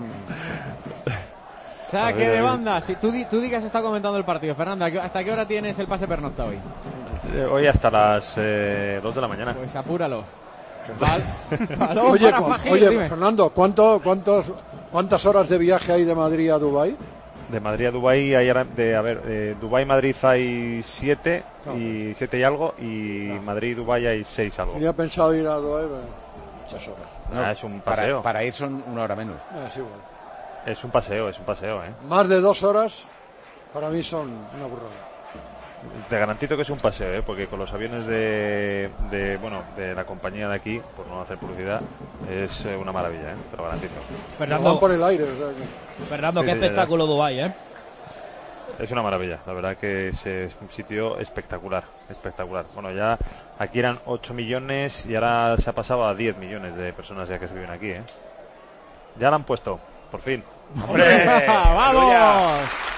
Saque de banda. Si tú di que has estado comentando el partido, Fernando, ¿hasta qué hora tienes el pase pernocta hoy? Hoy hasta las 2 de la mañana. Pues apúralo. Oye, Fernando, ¿cuántas horas de viaje hay de Madrid a Dubái? De Madrid a Dubái hay Dubái-Madrid hay 7 y 7 y algo, y Madrid-Dubái hay 6 algo. Tenía pensado ir a Dubái, pero muchas horas. No, es un paseo. Para ir son 1 hora menos. Es igual. Es un paseo, Más de 2 horas para mí son una burrada. Te garantizo que es un paseo, porque con los aviones de la compañía de aquí, por no hacer publicidad, es una maravilla, te lo garantizo. Fernando, van por el aire, o sea que... Fernando, qué espectáculo Dubái, Es una maravilla, la verdad que es un sitio espectacular. Bueno, ya aquí eran 8 millones y ahora se ha pasado a 10 millones de personas ya que se viven aquí, Ya la han puesto, por fin. ¡Hombre! ¡Vamos!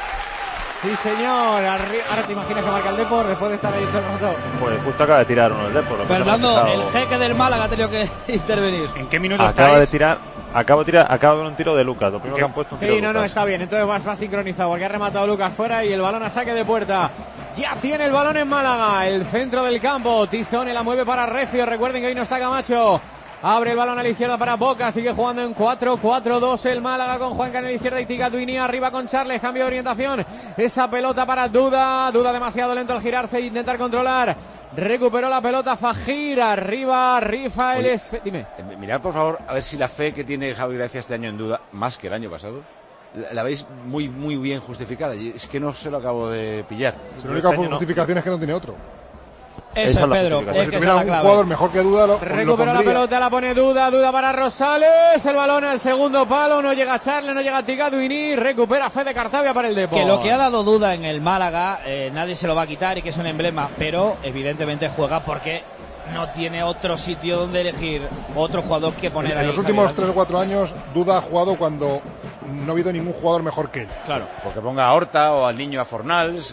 Sí, señor. Ahora te imaginas que marca el Depor después de estar ahí todo el rato. Pues justo acaba de tirar uno el Depor. Fernando, el jeque del Málaga ha tenido que intervenir. ¿En qué minuto acaba de tirar? Acaba de ver un tiro de Lucas. Lo primero que han puesto un tiro de Lucas. No, está bien. Entonces va sincronizado porque ha rematado Lucas fuera y el balón a saque de puerta. Ya tiene el balón en Málaga. El centro del campo. Tisone la mueve para Recio. Recuerden que hoy no está Camacho. Abre el balón a la izquierda para Boca. Sigue jugando en 4-4-2 el Málaga con Juanca en la izquierda y Tigaduini arriba con Charles. Cambio de orientación. Esa pelota para Duda. Duda demasiado lento al girarse e intentar controlar. Recuperó la pelota Fajir. Arriba rifa el... Dime. Mirad por favor a ver si la fe que tiene Javi Gracia este año en Duda, más que el año pasado, la veis muy bien justificada. Es que no se lo acabo de pillar. La única justificación es que no tiene otro. Eso es Pedro, si tuviera un jugador mejor que Duda recupera la pelota, la pone Duda para Rosales, el balón al segundo palo, no llega Charles, no llega Tigaduini, recupera Fede Cartavia para el Depor. Que lo que ha dado Duda en el Málaga, nadie se lo va a quitar y que es un emblema, pero evidentemente juega porque no tiene otro sitio donde elegir, otro jugador que poner ahí. En los últimos 3 o 4 años Duda ha jugado cuando no ha habido ningún jugador mejor que él. Claro, porque ponga a Horta o al niño a Fornals.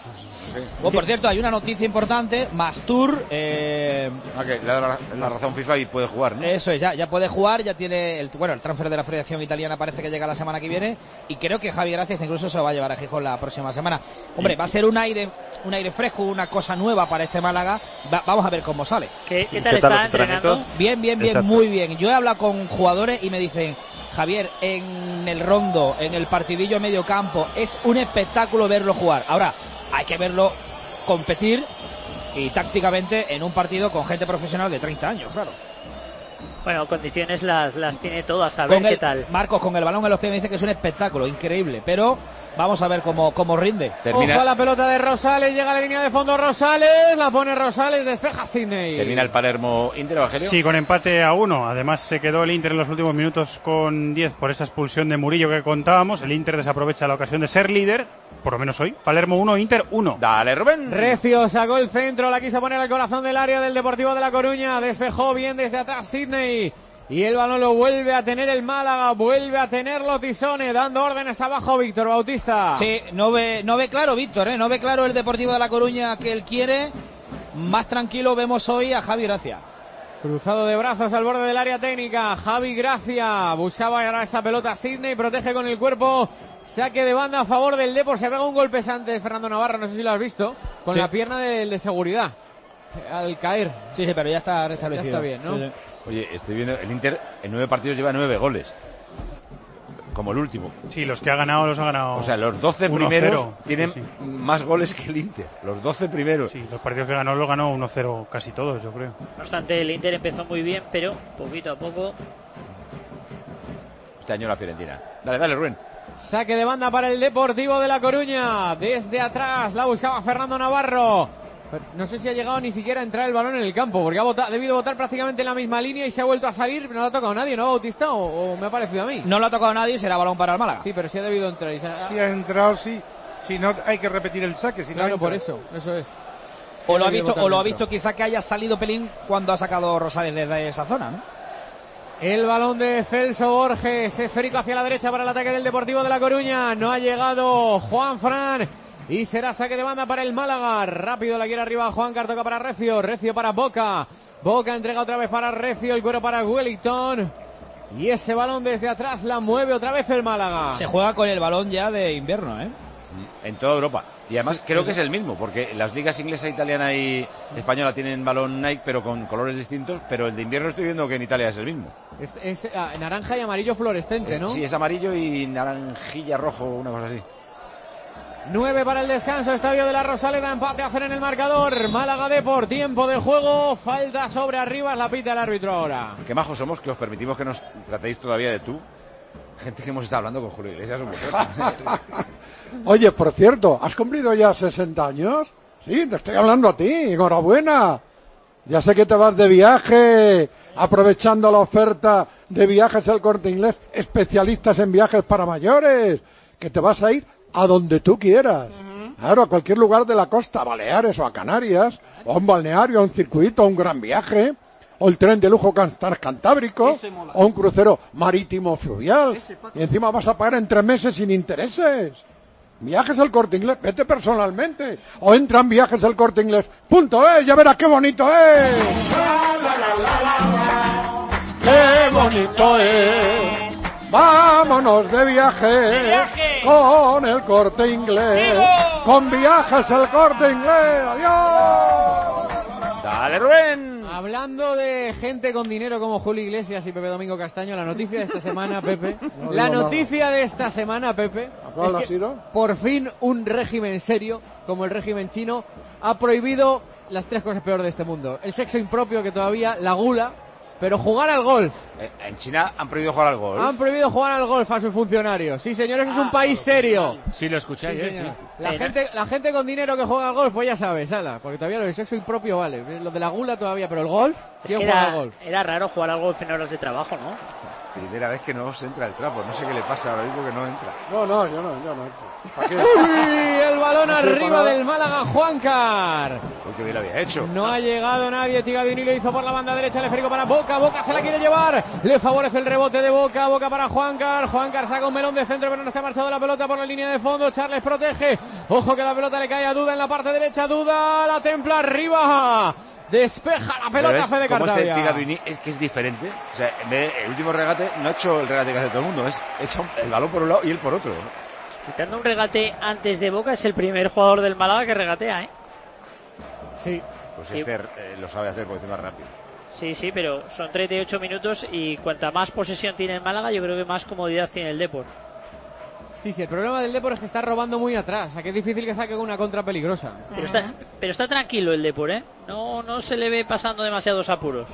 Por cierto, hay una noticia importante. Mastur que le da la razón FIFA y puede jugar, ¿no? Eso es, ya puede jugar. Ya tiene el transfer de la Federación Italiana, parece que llega la semana que viene. Y creo que Javi Gracias incluso se lo va a llevar a Gijón la próxima semana. Hombre, va a ser un aire fresco, una cosa nueva para este Málaga. Vamos a ver cómo sale. ¿Qué tal está entrenando? Bien, exacto. Muy bien. Yo he hablado con jugadores y me dicen: Javier, en el rondo, en el partidillo a medio campo, es un espectáculo verlo jugar. Ahora, hay que verlo competir y tácticamente en un partido con gente profesional de 30 años, claro. Bueno, condiciones las tiene todas, a ver qué tal. Marcos, con el balón en los pies me dice que es un espectáculo, increíble, pero vamos a ver cómo rinde. Ojo a la pelota de Rosales, llega a la línea de fondo Rosales, la pone Rosales, despeja Sidney. ¿Termina el Palermo Inter, Evangelio? Sí, con empate a 1. Además se quedó el Inter en los últimos minutos con 10 por esa expulsión de Murillo que contábamos. El Inter desaprovecha la ocasión de ser líder, por lo menos hoy. Palermo 1, Inter 1. Dale, Rubén. Recio sacó el centro, la quiso poner al corazón del área del Deportivo de La Coruña, despejó bien desde atrás Sidney. Y el balón lo vuelve a tener el Málaga, vuelve a tenerlo Tisone, dando órdenes abajo Víctor Bautista. Sí, no ve claro Víctor, no ve claro el Deportivo de La Coruña que él quiere. Más tranquilo vemos hoy a Javi Gracia. Cruzado de brazos al borde del área técnica, Javi Gracia buscaba agarrar esa pelota a Sidney, protege con el cuerpo, saque de banda a favor del Depor, se pega un golpe antes Fernando Navarro, no sé si lo has visto, con la pierna de seguridad, al caer. Sí, pero ya está restablecido. Ya está bien, ¿no? Sí. Oye, estoy viendo, el Inter en 9 partidos lleva 9 goles. Como el último. Sí, los que ha ganado los ha ganado. O sea, los 12 primeros tienen más goles que el Inter. Los 12 primeros. Sí, los partidos que ganó los ganó 1-0 casi todos, yo creo. No obstante, el Inter empezó muy bien, pero poquito a poco. Este año la Fiorentina. Dale, Rubén. Saque de banda para el Deportivo de La Coruña. Desde atrás la buscaba Fernando Navarro. No sé si ha llegado ni siquiera a entrar el balón en el campo, porque ha debido botar prácticamente en la misma línea y se ha vuelto a salir, pero no le ha tocado a nadie, ¿no, Bautista? ¿O me ha parecido a mí? No le ha tocado a nadie, será balón para el Málaga. Sí, pero sí ha debido entrar. Sí ha entrado, sí. Si no, hay que repetir el saque. Si claro, no por eso es. O lo ha visto quizá que haya salido pelín cuando ha sacado Rosales desde esa zona, ¿no? El balón de Celso Borges, esférico hacia la derecha para el ataque del Deportivo de La Coruña. No ha llegado Juanfran. Y será saque de banda para el Málaga. Rápido la quiere arriba Juancar, toca para Recio. Recio para Boca. Boca entrega otra vez para Recio. El cuero para Wellington. Y ese balón desde atrás la mueve otra vez el Málaga. Se juega con el balón ya de invierno, ¿eh? En toda Europa. Y además creo que es el mismo, porque las ligas inglesa, italiana y española tienen balón Nike, pero con colores distintos. Pero el de invierno estoy viendo que en Italia es el mismo. Es naranja y amarillo fluorescente, ¿no? Sí, es amarillo y naranjilla rojo, una cosa así. 9 para el descanso, Estadio de la Rosaleda, empate a 0 en el marcador. Málaga Depor, tiempo de juego, falta sobre Arribas, la pita el árbitro ahora. Qué majos somos que os permitimos que nos tratéis todavía de tú. Gente que hemos estado hablando con Julio Iglesias un montón. Oye, por cierto, ¿has cumplido ya 60 años? Sí, te estoy hablando a ti, enhorabuena. Ya sé que te vas de viaje, aprovechando la oferta de Viajes El Corte Inglés, especialistas en viajes para mayores, que te vas a ir a donde tú quieras. Claro, a cualquier lugar de la costa, a Baleares o a Canarias, o a un balneario, a un circuito, a un gran viaje, o el tren de lujo cantábrico, o un crucero marítimo fluvial. Y encima vas a pagar en 3 meses sin intereses. Viajes El Corte Inglés, vete personalmente. O entra en viajeselcorteinglés.es, ya verás qué bonito es. ¡Qué bonito es! Vámonos de viaje con El Corte Inglés. Con Viajes El Corte Inglés. ¡Adiós! Dale, Rubén. Hablando de gente con dinero como Julio Iglesias y Pepe Domingo Castaño, la noticia de esta semana, Pepe. De esta semana, Pepe. ¿Cuál ha sido? Por fin un régimen serio, como el régimen chino, ha prohibido las 3 cosas peores de este mundo. El sexo impropio, que todavía, la gula, pero jugar al golf. En China han prohibido jugar al golf. Han prohibido jugar al golf a sus funcionarios. Sí, señores, es un país serio. Sí, lo escucháis, sí. La gente con dinero que juega al golf, pues ya sabes, ala, porque todavía lo del sexo impropio vale. Lo de la gula todavía, pero el golf, ¿quién juega al golf? Era raro jugar al golf en horas de trabajo, ¿no? Primera vez que no os entra el trapo, no sé qué le pasa ahora mismo que no entra. No, yo no entro. ¡Uy! El balón arriba del Málaga, Juancar. Porque bien lo había hecho. No ha llegado nadie, Tigadini lo hizo por la banda derecha, el esférico para Boca, Boca se la quiere llevar, le favorece el rebote de Boca, Boca para Juancar saca un melón de centro, pero no se ha marchado la pelota por la línea de fondo, Charles protege, ojo que la pelota le cae a Duda en la parte derecha, Duda la templa arriba. Despeja la pelota Fede Cartavia. Tigadini es que es diferente. O sea, en vez de el último regate no ha hecho el regate que hace todo el mundo, es echa el balón por un lado y él por otro. Quitando un regate antes de Boca, es el primer jugador del Málaga que regatea, ¿eh? Sí. Pues este lo sabe hacer porque es más rápido. Sí, pero son 38 minutos y cuanta más posesión tiene el Málaga, yo creo que más comodidad tiene el Depor. Sí, el problema del Depor es que está robando muy atrás, o sea que es difícil que saque una contra peligrosa. Pero está tranquilo el Depor, ¿eh? No se le ve pasando demasiados apuros.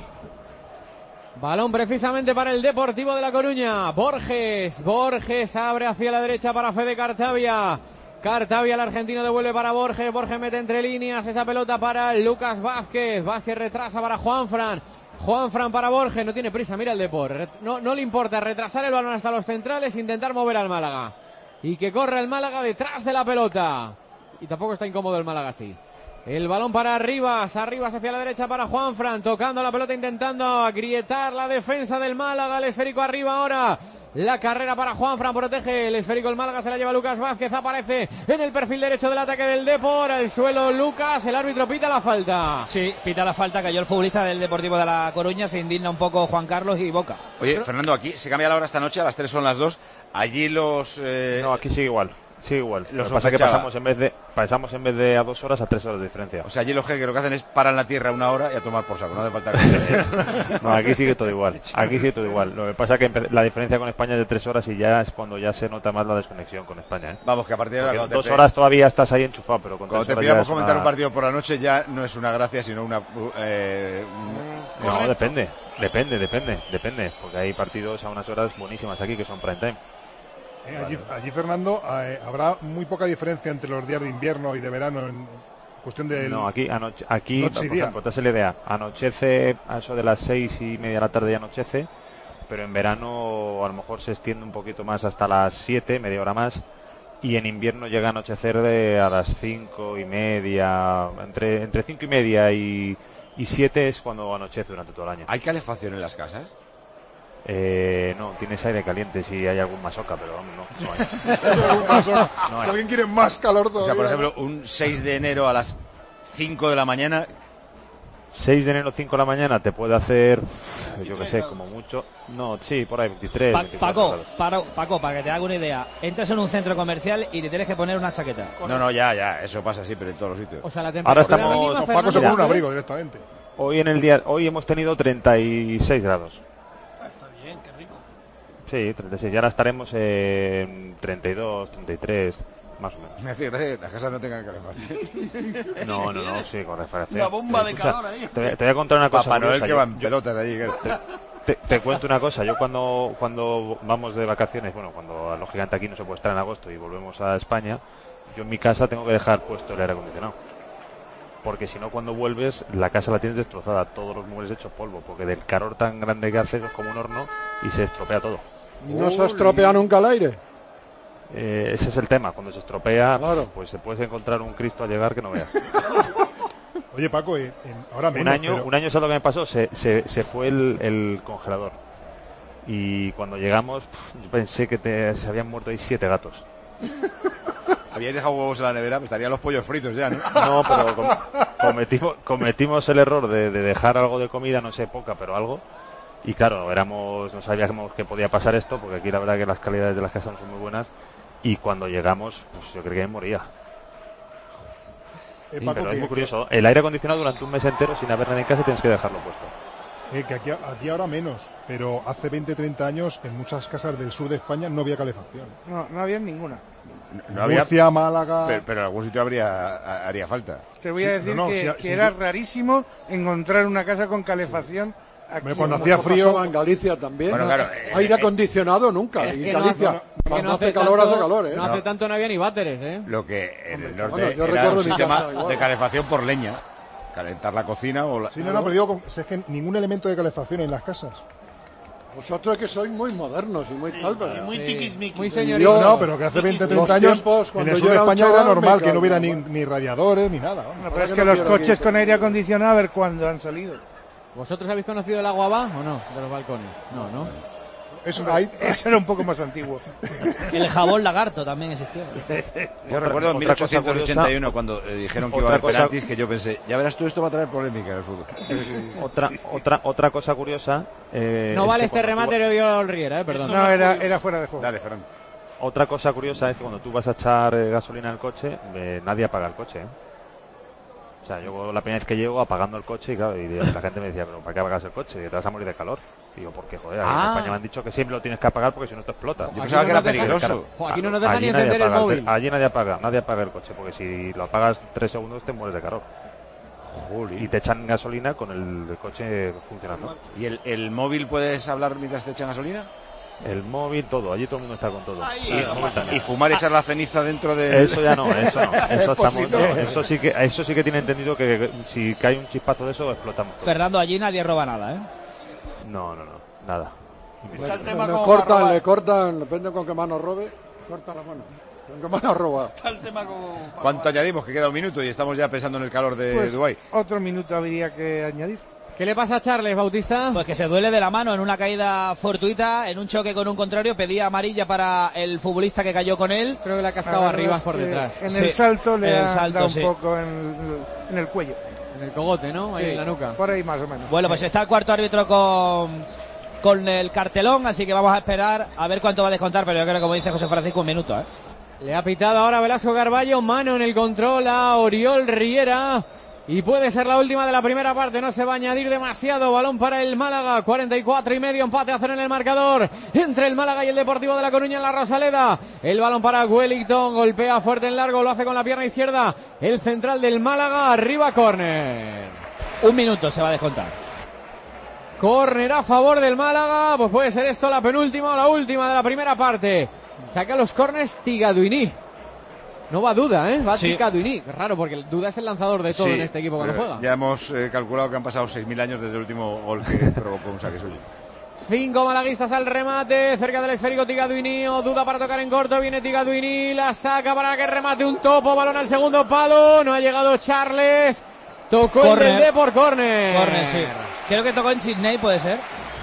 Balón precisamente para el Deportivo de La Coruña. Borges abre hacia la derecha para Fede Cartavia. El argentino devuelve para Borges mete entre líneas esa pelota para Lucas Vázquez retrasa para Juanfran para Borges, no tiene prisa, mira el Depor, no le importa retrasar el balón hasta los centrales, intentar mover al Málaga y que corra el Málaga detrás de la pelota y tampoco está incómodo el Málaga así. El balón para Arribas hacia la derecha para Juanfran, tocando la pelota, intentando agrietar la defensa del Málaga, el esférico arriba ahora, la carrera para Juanfran, protege el esférico el Málaga, se la lleva Lucas Vázquez, aparece en el perfil derecho del ataque del Depor, al suelo Lucas, el árbitro pita la falta. Sí, pita la falta, cayó el futbolista del Deportivo de La Coruña, se indigna un poco Juan Carlos y Boca. Oye, Fernando, aquí se cambia la hora esta noche, a las 3 son las 2, allí los... No, aquí sigue igual. Sí, igual. Lo que pasa es que pasamos en vez de a 2 horas a 3 horas de diferencia. O sea, allí los jeques lo que hacen es paran la tierra una hora y a tomar por saco, no hace falta que... No, aquí sigue todo igual. Aquí sigue todo igual. Lo que pasa es que la diferencia con España es de 3 horas y ya es cuando ya se nota más la desconexión con España, ¿eh? Vamos, que a partir de ahora... 2 horas todavía estás ahí enchufado, pero con 3 horas cuando te pidamos comentar un partido por la noche ya no es una gracia, sino una... No, depende, porque hay partidos a unas horas buenísimas aquí que son prime time. Allí, Fernando, habrá muy poca diferencia entre los días de invierno y de verano en cuestión de... No, aquí por ejemplo, te hace la idea, anochece a eso de las 6:30 de la tarde y anochece, pero en verano a lo mejor se extiende un poquito más hasta las 7, media hora más, y en invierno llega a anochecer a las 5:30, entre 5:30 y 7 es cuando anochece durante todo el año. ¿Hay calefacción en las casas? No, tienes aire caliente si hay algún masoca, pero no hay. No hay. Si alguien quiere más calor todavía. O sea, por ejemplo, un 6 de enero a las 5 de la mañana... 6 de enero, 5 de la mañana, te puede hacer, yo que sé, como mucho... No, sí, por ahí, 23, 24 Paco, para que te haga una idea, entras en un centro comercial y te tienes que poner una chaqueta. No, ya, eso pasa siempre en todos los sitios. O sea, la temperatura mínima, Paco se pone un abrigo directamente. Hoy hemos tenido 36 grados. Sí, 36. Y ahora estaremos en 32, 33, más o menos. Me decir, las casas no tengan calefacción. No, sí, con refrigeración. Una bomba de calor ahí. Te voy a contar una cosa. Papá Noel que va en pelotas allí. Te cuento una cosa. Yo cuando vamos de vacaciones, bueno, cuando a lo gigante aquí no se puede estar en agosto y volvemos a España, yo en mi casa tengo que dejar puesto el aire acondicionado. Porque si no, cuando vuelves, la casa la tienes destrozada, todos los muebles hechos polvo, porque del calor tan grande que hace es como un horno y se estropea todo. ¿Y no se estropea nunca el aire? Ese es el tema, cuando se estropea, claro, pues te puedes encontrar un Cristo al llegar que no veas. Oye, Paco, ahora un año, ¿sabes lo que me pasó? Se fue el congelador. Y cuando llegamos, yo pensé que se habían muerto ahí 7 gatos. Habíais dejado huevos en la nevera, pues estarían los pollos fritos ya, ¿no? No, pero cometimos el error de dejar algo de comida, no sé, poca, pero algo. Y claro, no sabíamos que podía pasar esto, porque aquí la verdad que las calidades de las casas no son muy buenas. Y cuando llegamos, pues yo creí que me moría. Paco, pero es muy curioso. El aire acondicionado durante un mes entero sin haber nadie en casa tienes que dejarlo puesto. Que aquí ahora menos, pero hace 20-30 años en muchas casas del sur de España no había calefacción. No había ninguna. No había, Murcia, Málaga... Pero en algún sitio haría falta. Te voy a decir que era rarísimo encontrar una casa con calefacción. Aquí, cuando hacía frío en Galicia también. Bueno, claro, aire acondicionado nunca. Y Galicia, cuando hace calor, hace calor. No hace tanto no había ni váteres, Lo que en el norte era un sistema de calefacción por leña. Calentar la cocina o la... Sí, pero digo, es que ningún elemento de calefacción en las casas. Vosotros que sois muy modernos y muy tal, pero... muy tiquismiquis. Muy señoritos. No, pero que hace 20-30 años en el sur de España era normal que no hubiera ni radiadores ni nada. No, pero es que los coches con aire acondicionado, a ver cuándo han salido. ¿Vosotros habéis conocido el agua va o no? De los balcones. No. Eso era un poco más antiguo. El jabón lagarto también existió. Yo recuerdo en 1881 cuando dijeron que iba a haber penaltis, que yo pensé, ya verás tú, esto va a traer polémica en el fútbol. Otra cosa curiosa. No vale este remate de Oriol Riera, perdón. No, era fuera de juego. Dale, Fernando. Otra cosa curiosa es que cuando tú vas a echar gasolina al coche, nadie apaga el coche, O sea, yo la primera vez que llego apagando el coche y claro, y la gente me decía, pero ¿para qué apagas el coche? Te vas a morir de calor. Digo, porque joder, en España me han dicho que siempre lo tienes que apagar porque si no te explota. Yo pensaba que era peligroso. Aquí no nos dejan ni encender el móvil. Allí nadie apaga el coche, porque si lo apagas 3 segundos te mueres de calor. Joder. Y te echan gasolina con el coche funcionando. ¿Y el móvil puedes hablar mientras te echan gasolina? El móvil, todo, allí todo el mundo está con todo. Y fumar y echar la ceniza dentro de... Eso ya no, eso sí que tiene entendido que si cae un chispazo de eso explotamos todo. Fernando, allí nadie roba nada, No, nada. Le cortan, depende con qué mano robe, corta la mano. ¿Con qué mano roba? ¿Cuánto añadimos? Que queda un minuto y estamos ya pensando en el calor de Dubái. Otro minuto habría que añadir. ¿Qué le pasa a Charles, Bautista? Pues que se duele de la mano en una caída fortuita, en un choque con un contrario, pedía amarilla para el futbolista que cayó con él. Creo que le ha cascado arriba por detrás. En el salto le ha dado un poco en el cuello. En el cogote, ¿no? Ahí en la nuca. Por ahí más o menos. Bueno, pues está el cuarto árbitro con el cartelón, así que vamos a esperar a ver cuánto va a descontar, pero yo creo que, como dice José Francisco, un minuto, Le ha pitado ahora Velasco Carballo, mano en el control a Oriol Riera. Y puede ser la última de la primera parte, no se va a añadir demasiado. Balón para el Málaga, 44,5, empate a 0 en el marcador entre el Málaga y el Deportivo de La Coruña en la Rosaleda. El balón para Wellington, golpea fuerte en largo, lo hace con la pierna izquierda el central del Málaga, arriba córner. 1 minuto se va a descontar. Córner a favor del Málaga, pues puede ser esto la penúltima o la última de la primera parte. Saca los córners Tigaduiní. No va Duda, va Tigaduiní. Es raro porque Duda es el lanzador de todo en este equipo cuando juega. Ya hemos calculado que han pasado 6.000 años desde el último gol que provocó un saque suyo. 5 malaguistas al remate, cerca del esférico Tigaduiní, o Duda para tocar en corto, viene Tigaduiní, la saca para que remate un topo, balón al segundo palo, no ha llegado Charles, tocó corner. El del por córner. Córner, sí. Creo que tocó en Sydney, puede ser.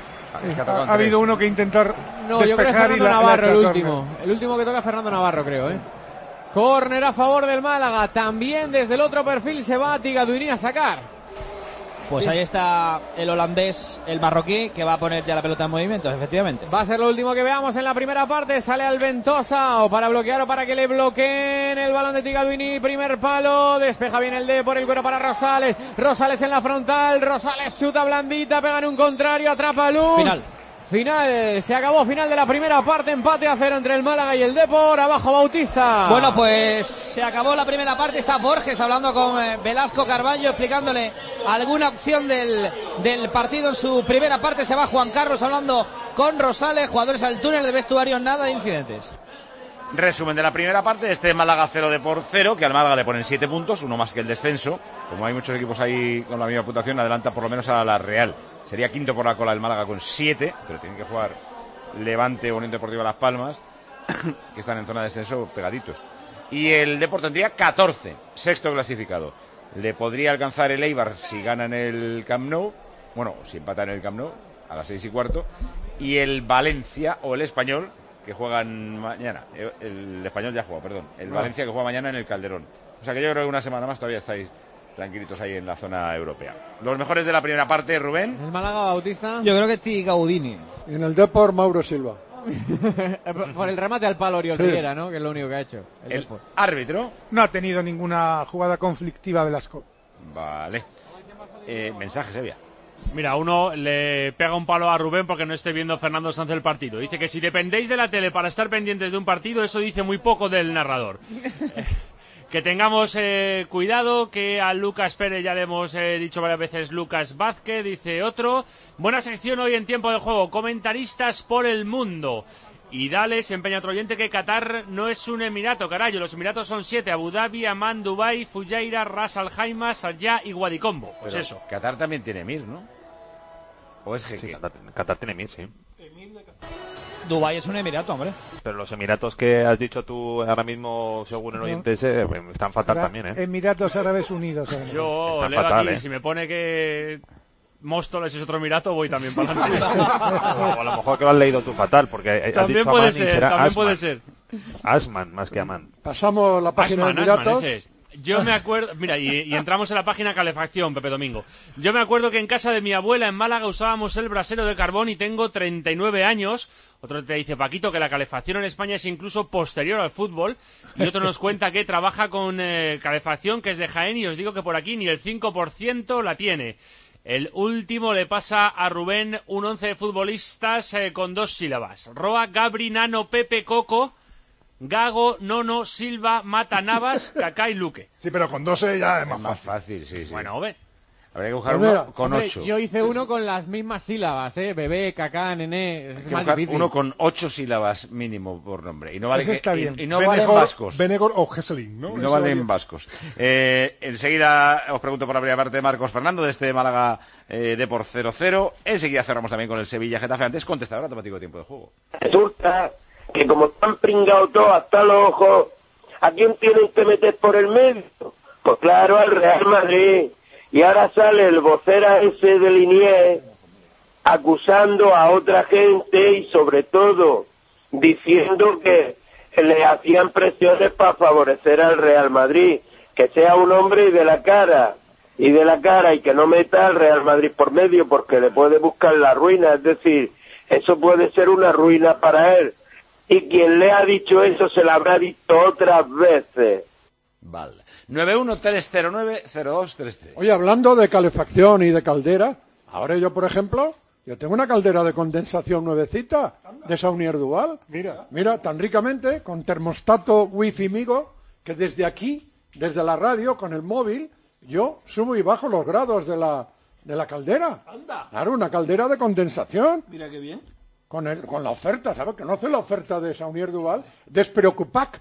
Ha habido uno que intentar no, yo creo que es Fernando Navarro el último. El último que toca es Fernando Navarro, creo, Córner a favor del Málaga. También desde el otro perfil se va a Tigaduiní a sacar. Pues ahí está el holandés, el marroquí, que va a poner ya la pelota en movimiento, efectivamente. Va a ser lo último que veamos en la primera parte. Sale Alventosa o para bloquear o para que le bloqueen el balón de Tigaduiní. Primer palo, despeja bien el D por el cuero para Rosales. Rosales en la frontal, Rosales chuta blandita, pega en un contrario, atrapa a Luz. Final, se acabó, final de la primera parte, empate a 0 entre el Málaga y el Depor, abajo Bautista. Bueno, pues se acabó la primera parte, está Borges hablando con Velasco Carballo, explicándole alguna opción del partido en su primera parte. Se va Juan Carlos hablando con Rosales, jugadores al túnel de vestuario, nada de incidentes. Resumen de la primera parte, Málaga 0 Depor 0, que al Málaga le ponen 7 puntos, uno más que el descenso. Como hay muchos equipos ahí con la misma puntuación, adelanta por lo menos a la Real. Sería quinto por la cola el Málaga con 7, pero tienen que jugar Levante o Unión Deportiva Las Palmas, que están en zona de descenso pegaditos. Y el Depor tendría 14, sexto clasificado. Le podría alcanzar el Eibar si gana en el Camp Nou, bueno, si empata en el Camp Nou, a las 6:15. Y el Valencia o el Español, que juegan mañana. El Español ya juega, perdón. El Valencia que juega mañana en el Calderón. O sea que yo creo que una semana más todavía estáis tranquilitos ahí en la zona europea. Los mejores de la primera parte, Rubén. El Málaga, Bautista. Yo creo que Tigaudini. Y en el Depor, Mauro Silva. Por el remate al palo Oriol Riera, ¿no? Que es lo único que ha hecho. El árbitro. No ha tenido ninguna jugada conflictiva Velasco. Vale. Mensajes, Evia. Mira, uno le pega un palo a Rubén porque no esté viendo Fernando Sanz el partido. Dice que si dependéis de la tele para estar pendientes de un partido, eso dice muy poco del narrador. Que tengamos cuidado, que a Lucas Pérez ya le hemos dicho varias veces Lucas Vázquez, dice otro. Buena sección hoy en Tiempo de Juego, comentaristas por el mundo. Y dale, se empeña otro oyente que Qatar no es un emirato, carajo. Los emiratos son 7, Abu Dhabi, Amán, Dubái, Fujairah, Ras Al Khaimah, Sharjah y Guadicombo. Pues pero eso. Qatar también tiene emir, ¿no? ¿O es jeque? Sí, Qatar tiene emir, sí. Dubái es un emirato, hombre. Pero los emiratos que has dicho tú ahora mismo, según el oyente ese, están fatal también, Emiratos Árabes Unidos. Yo están leo fatal, aquí, si me pone que Móstoles es otro emirato, voy también para adelante. O a lo mejor que lo has leído tú fatal, porque también puede ser, también puede ser. Asman, más que Amán. Pasamos la página de Emiratos. Yo me acuerdo, mira, y entramos en la página Calefacción, Pepe Domingo. Yo me acuerdo que en casa de mi abuela en Málaga usábamos el brasero de carbón y tengo 39 años. Otro te dice, Paquito, que la calefacción en España es incluso posterior al fútbol. Y otro nos cuenta que trabaja con calefacción, que es de Jaén, y os digo que por aquí ni el 5% la tiene. El último le pasa a Rubén un 11 de futbolistas con 2 sílabas. Roa, Gabri, Nano, Pepe, Coco, Gago, Nono, Silva, Mata, Navas, Kaká y Luque. Sí, pero con 12 ya es más fácil, sí. Bueno, ve. Habría que buscar uno con 8. Yo hice uno con las mismas sílabas, Bebé, Kaká, Nené. Es más difícil. Uno con 8 sílabas mínimo por nombre. Y no vale eso está bien. Y no valen vascos. Benegor o Hesselin, ¿no? No valen vascos. Enseguida os pregunto por la primera parte de Marcos Fernando de este Málaga Depor 0-0. Enseguida cerramos también con el Sevilla Getafe. Antes contestador automático de tiempo de juego. Resulta que como están pringados todos hasta los ojos, ¿a quién tienen que meter por el medio? Pues claro, al Real Madrid. Y ahora sale el vocera ese de Liniers acusando a otra gente y sobre todo diciendo que le hacían presiones para favorecer al Real Madrid. Que sea un hombre de la cara y que no meta al Real Madrid por medio porque le puede buscar la ruina. Es decir, eso puede ser una ruina para él. y quien le ha dicho eso se lo habrá dicho otras veces. Vale. 913090233. Oye, hablando de calefacción y de caldera, ahora yo, por ejemplo, yo tengo una caldera de condensación nuevecita de Saunier Duval. Mira, tan ricamente, con termostato wifi Migo, que desde aquí, desde la radio, con el móvil, yo subo y bajo los grados de la caldera. Anda. Claro, una caldera de condensación. Mira qué bien. Con la oferta, ¿sabes? Que no hace la oferta de Saunier Duval. Despreocupac.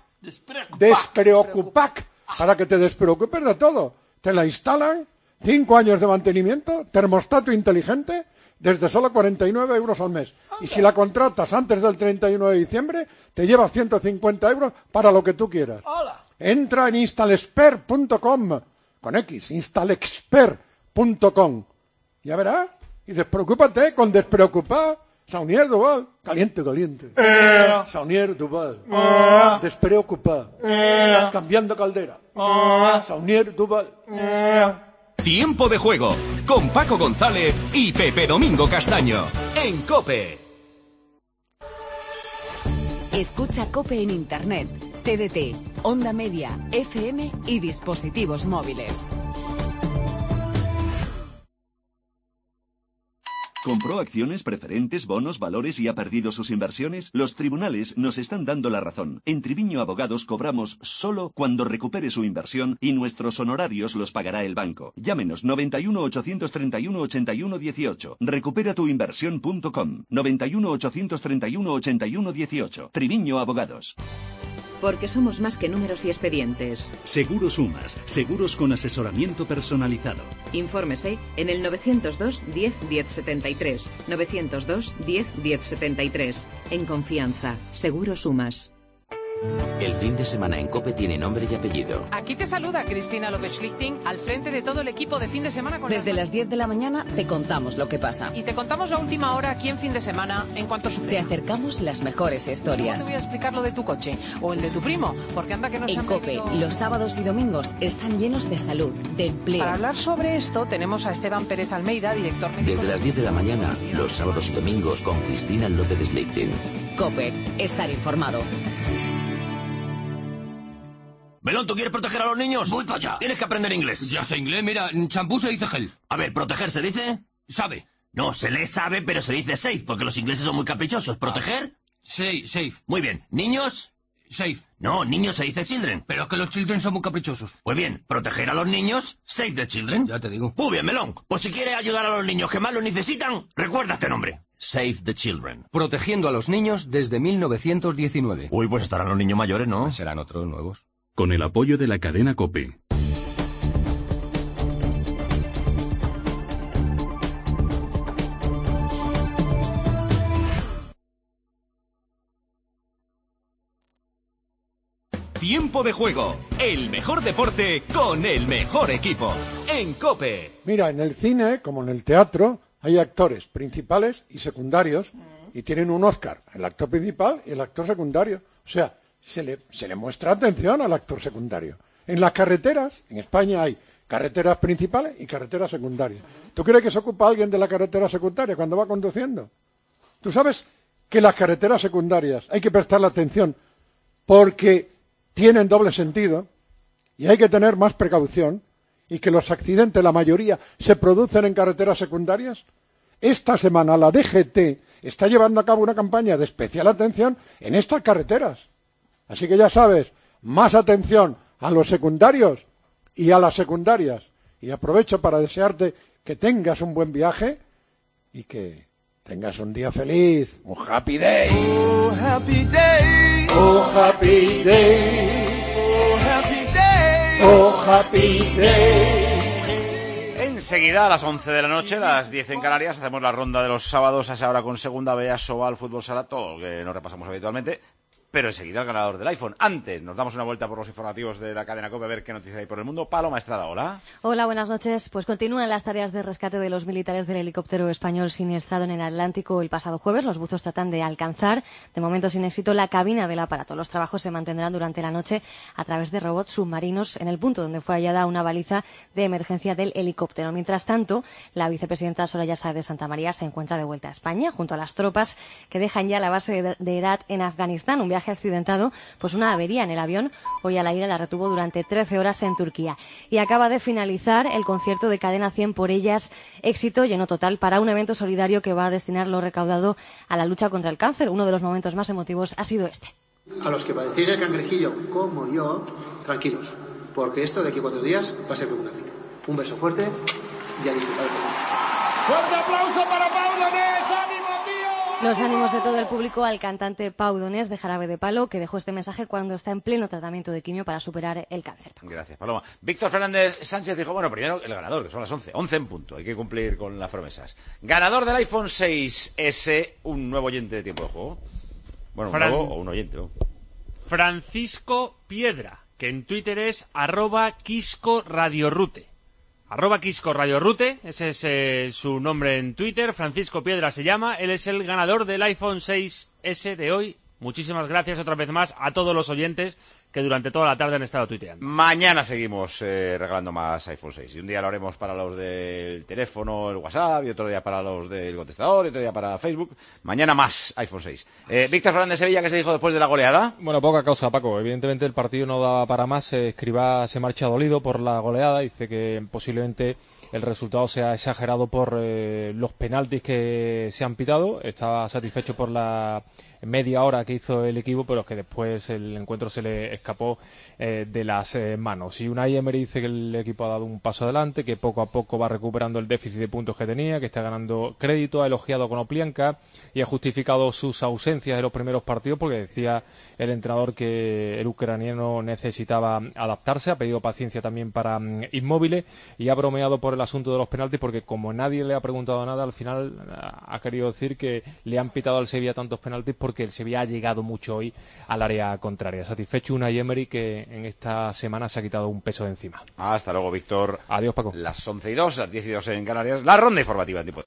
Para que te despreocupes de todo. Te la instalan, 5 años de mantenimiento, termostato inteligente, desde solo 49 euros al mes. Y si la contratas antes del 31 de diciembre, te lleva 150 euros para lo que tú quieras. ¡Hola! Entra en instalexpert.com, con X, instalexpert.com. Ya verás, y despreocúpate con despreocupar. Saunier Duval, caliente. Saunier Duval, despreocupa, cambiando caldera. Saunier Duval. Tiempo de juego con Paco González y Pepe Domingo Castaño en COPE. Escucha COPE en Internet, TDT, Onda Media, FM y dispositivos móviles. ¿Compró acciones, preferentes, bonos, valores y ha perdido sus inversiones? Los tribunales nos están dando la razón. En Triviño Abogados cobramos solo cuando recupere su inversión y nuestros honorarios los pagará el banco. Llámenos 91 831 81 18. Recuperatuinversión.com 91 831 81 18. Triviño Abogados. Porque somos más que números y expedientes. Seguros Sumas, seguros con asesoramiento personalizado. Infórmese en el 902 10 10 73. 902 10 10 73. En confianza, Seguros Sumas. El fin de semana en COPE tiene nombre y apellido. Aquí te saluda Cristina López-Schlichting al frente de todo el equipo de fin de semana. Desde las 10 de la mañana te contamos lo que pasa. Y te contamos la última hora aquí en fin de semana en cuanto sucede. Te acercamos las mejores historias. No te voy a explicar lo de tu coche o el de tu primo, porque anda que no se En han COPE, venido... los sábados y domingos están llenos de salud, de empleo. Para hablar sobre esto tenemos a Esteban Pérez Almeida, director médico. Desde las 10 de la mañana, los sábados y domingos con Cristina López-Schlichting. COPE, estar informado. Melón, ¿tú quieres proteger a los niños? Voy para allá. Tienes que aprender inglés. Ya sé inglés, mira, champú se dice gel. A ver, ¿proteger se dice? Sabe. No, se lee sabe, pero se dice safe, porque los ingleses son muy caprichosos. ¿Proteger? Safe. Muy bien. ¿Niños? Safe. No, niños se dice children. Pero es que los children son muy caprichosos. Pues bien, proteger a los niños, save the children. Ya te digo. Muy bien, Melón. Pues si quieres ayudar a los niños que más lo necesitan, recuerda este nombre. Save the children. Protegiendo a los niños desde 1919. Uy, pues estarán los niños mayores, ¿no? Pues serán otros nuevos. Con el apoyo de la cadena COPE. Tiempo de juego, el mejor deporte con el mejor equipo, en COPE. Mira, en el cine, como en el teatro, hay actores principales y secundarios, y tienen un Oscar, el actor principal y el actor secundario. O sea, se le muestra atención al actor secundario. En las carreteras, en España hay carreteras principales y carreteras secundarias. ¿Tú crees que se ocupa alguien de la carretera secundaria cuando va conduciendo? Tú sabes que las carreteras secundarias hay que prestarle atención porque tienen doble sentido y hay que tener más precaución, y que los accidentes, la mayoría, se producen en carreteras secundarias. Esta semana la DGT está llevando a cabo una campaña de especial atención en estas carreteras. Así que ya sabes, más atención a los secundarios y a las secundarias. Y aprovecho para desearte que tengas un buen viaje y que tengas un día feliz, un happy day. Oh, happy day. Oh, happy day. Oh, happy day. Oh, happy day. Enseguida, a las 11 de la noche, las 10 en Canarias, hacemos la ronda de los sábados a esa hora con Segunda B, Sobal, Fútbol Sala, todo lo que nos repasamos habitualmente. pero enseguida el ganador del iPhone. Antes, nos damos una vuelta por los informativos de la cadena COPE a ver qué noticias hay por el mundo. Paloma Estrada, hola. Hola, buenas noches. Pues continúan las tareas de rescate de los militares del helicóptero español siniestrado en el Atlántico el pasado jueves. Los buzos tratan de alcanzar, de momento sin éxito, la cabina del aparato. Los trabajos se mantendrán durante la noche a través de robots submarinos en el punto donde fue hallada una baliza de emergencia del helicóptero. Mientras tanto, la vicepresidenta Soraya Sáez de Santamaría se encuentra de vuelta a España junto a las tropas que dejan ya la base de Herat en Afganistán. Un viaje accidentado, pues una avería en el avión. Hoy a la ida la retuvo durante 13 horas en Turquía. Y acaba de finalizar el concierto de Cadena 100 por ellas. Éxito, lleno total, para un evento solidario que va a destinar lo recaudado a la lucha contra el cáncer. Uno de los momentos más emotivos ha sido este. A los que padecéis el cangrejillo como yo, tranquilos, porque esto de aquí a 4 días va a ser como una vida. Un beso fuerte y a disfrutar de todo. ¡Fuerte aplauso para Pau Donés! ¡Ánimo, tío! Los ánimos de todo el público al cantante Pau Donés de Jarabe de Palo, que dejó este mensaje cuando está en pleno tratamiento de quimio para superar el cáncer. Gracias, Paloma. Víctor Fernández Sánchez dijo, bueno, primero el ganador, que son las 11. 11 en punto, hay que cumplir con las promesas. Ganador del iPhone 6S, un nuevo oyente de Tiempo de Juego. Bueno, un nuevo o un oyente, ¿no? Francisco Piedra, que en Twitter es @KiscoRadiorute. @KiscoRadiorute, ese es su nombre en Twitter. Francisco Piedra se llama, él es el ganador del iPhone 6S de hoy. Muchísimas gracias otra vez más a todos los oyentes que durante toda la tarde han estado tuiteando. Mañana seguimos regalando más iPhone 6. Y un día lo haremos para los del teléfono, el WhatsApp, y otro día para los del contestador, y otro día para Facebook. Mañana más iPhone 6. Víctor Fernández Sevilla, ¿qué se dijo después de la goleada? Bueno, poca cosa, Paco. Evidentemente el partido no daba para más. Escribá se marcha dolido por la goleada. Dice que posiblemente el resultado sea exagerado por los penaltis que se han pitado. Estaba satisfecho por la media hora que hizo el equipo, pero es que después el encuentro se le escapó de las manos. Y Unai Emery dice que el equipo ha dado un paso adelante, que poco a poco va recuperando el déficit de puntos que tenía, que está ganando crédito. Ha elogiado a Konoplyanka y ha justificado sus ausencias en los primeros partidos, porque decía el entrenador que el ucraniano necesitaba adaptarse. Ha pedido paciencia también para Immobile y ha bromeado por el asunto de los penaltis, porque como nadie le ha preguntado nada, al final ha querido decir que le han pitado al Sevilla tantos penaltis porque el Sevilla ha llegado mucho hoy al área contraria. Satisfecho Unai Emery, que en esta semana se ha quitado un peso de encima. Hasta luego, Víctor. Adiós, Paco. Las 11:02, las 10:02 en Canarias. La ronda informativa en tiempo.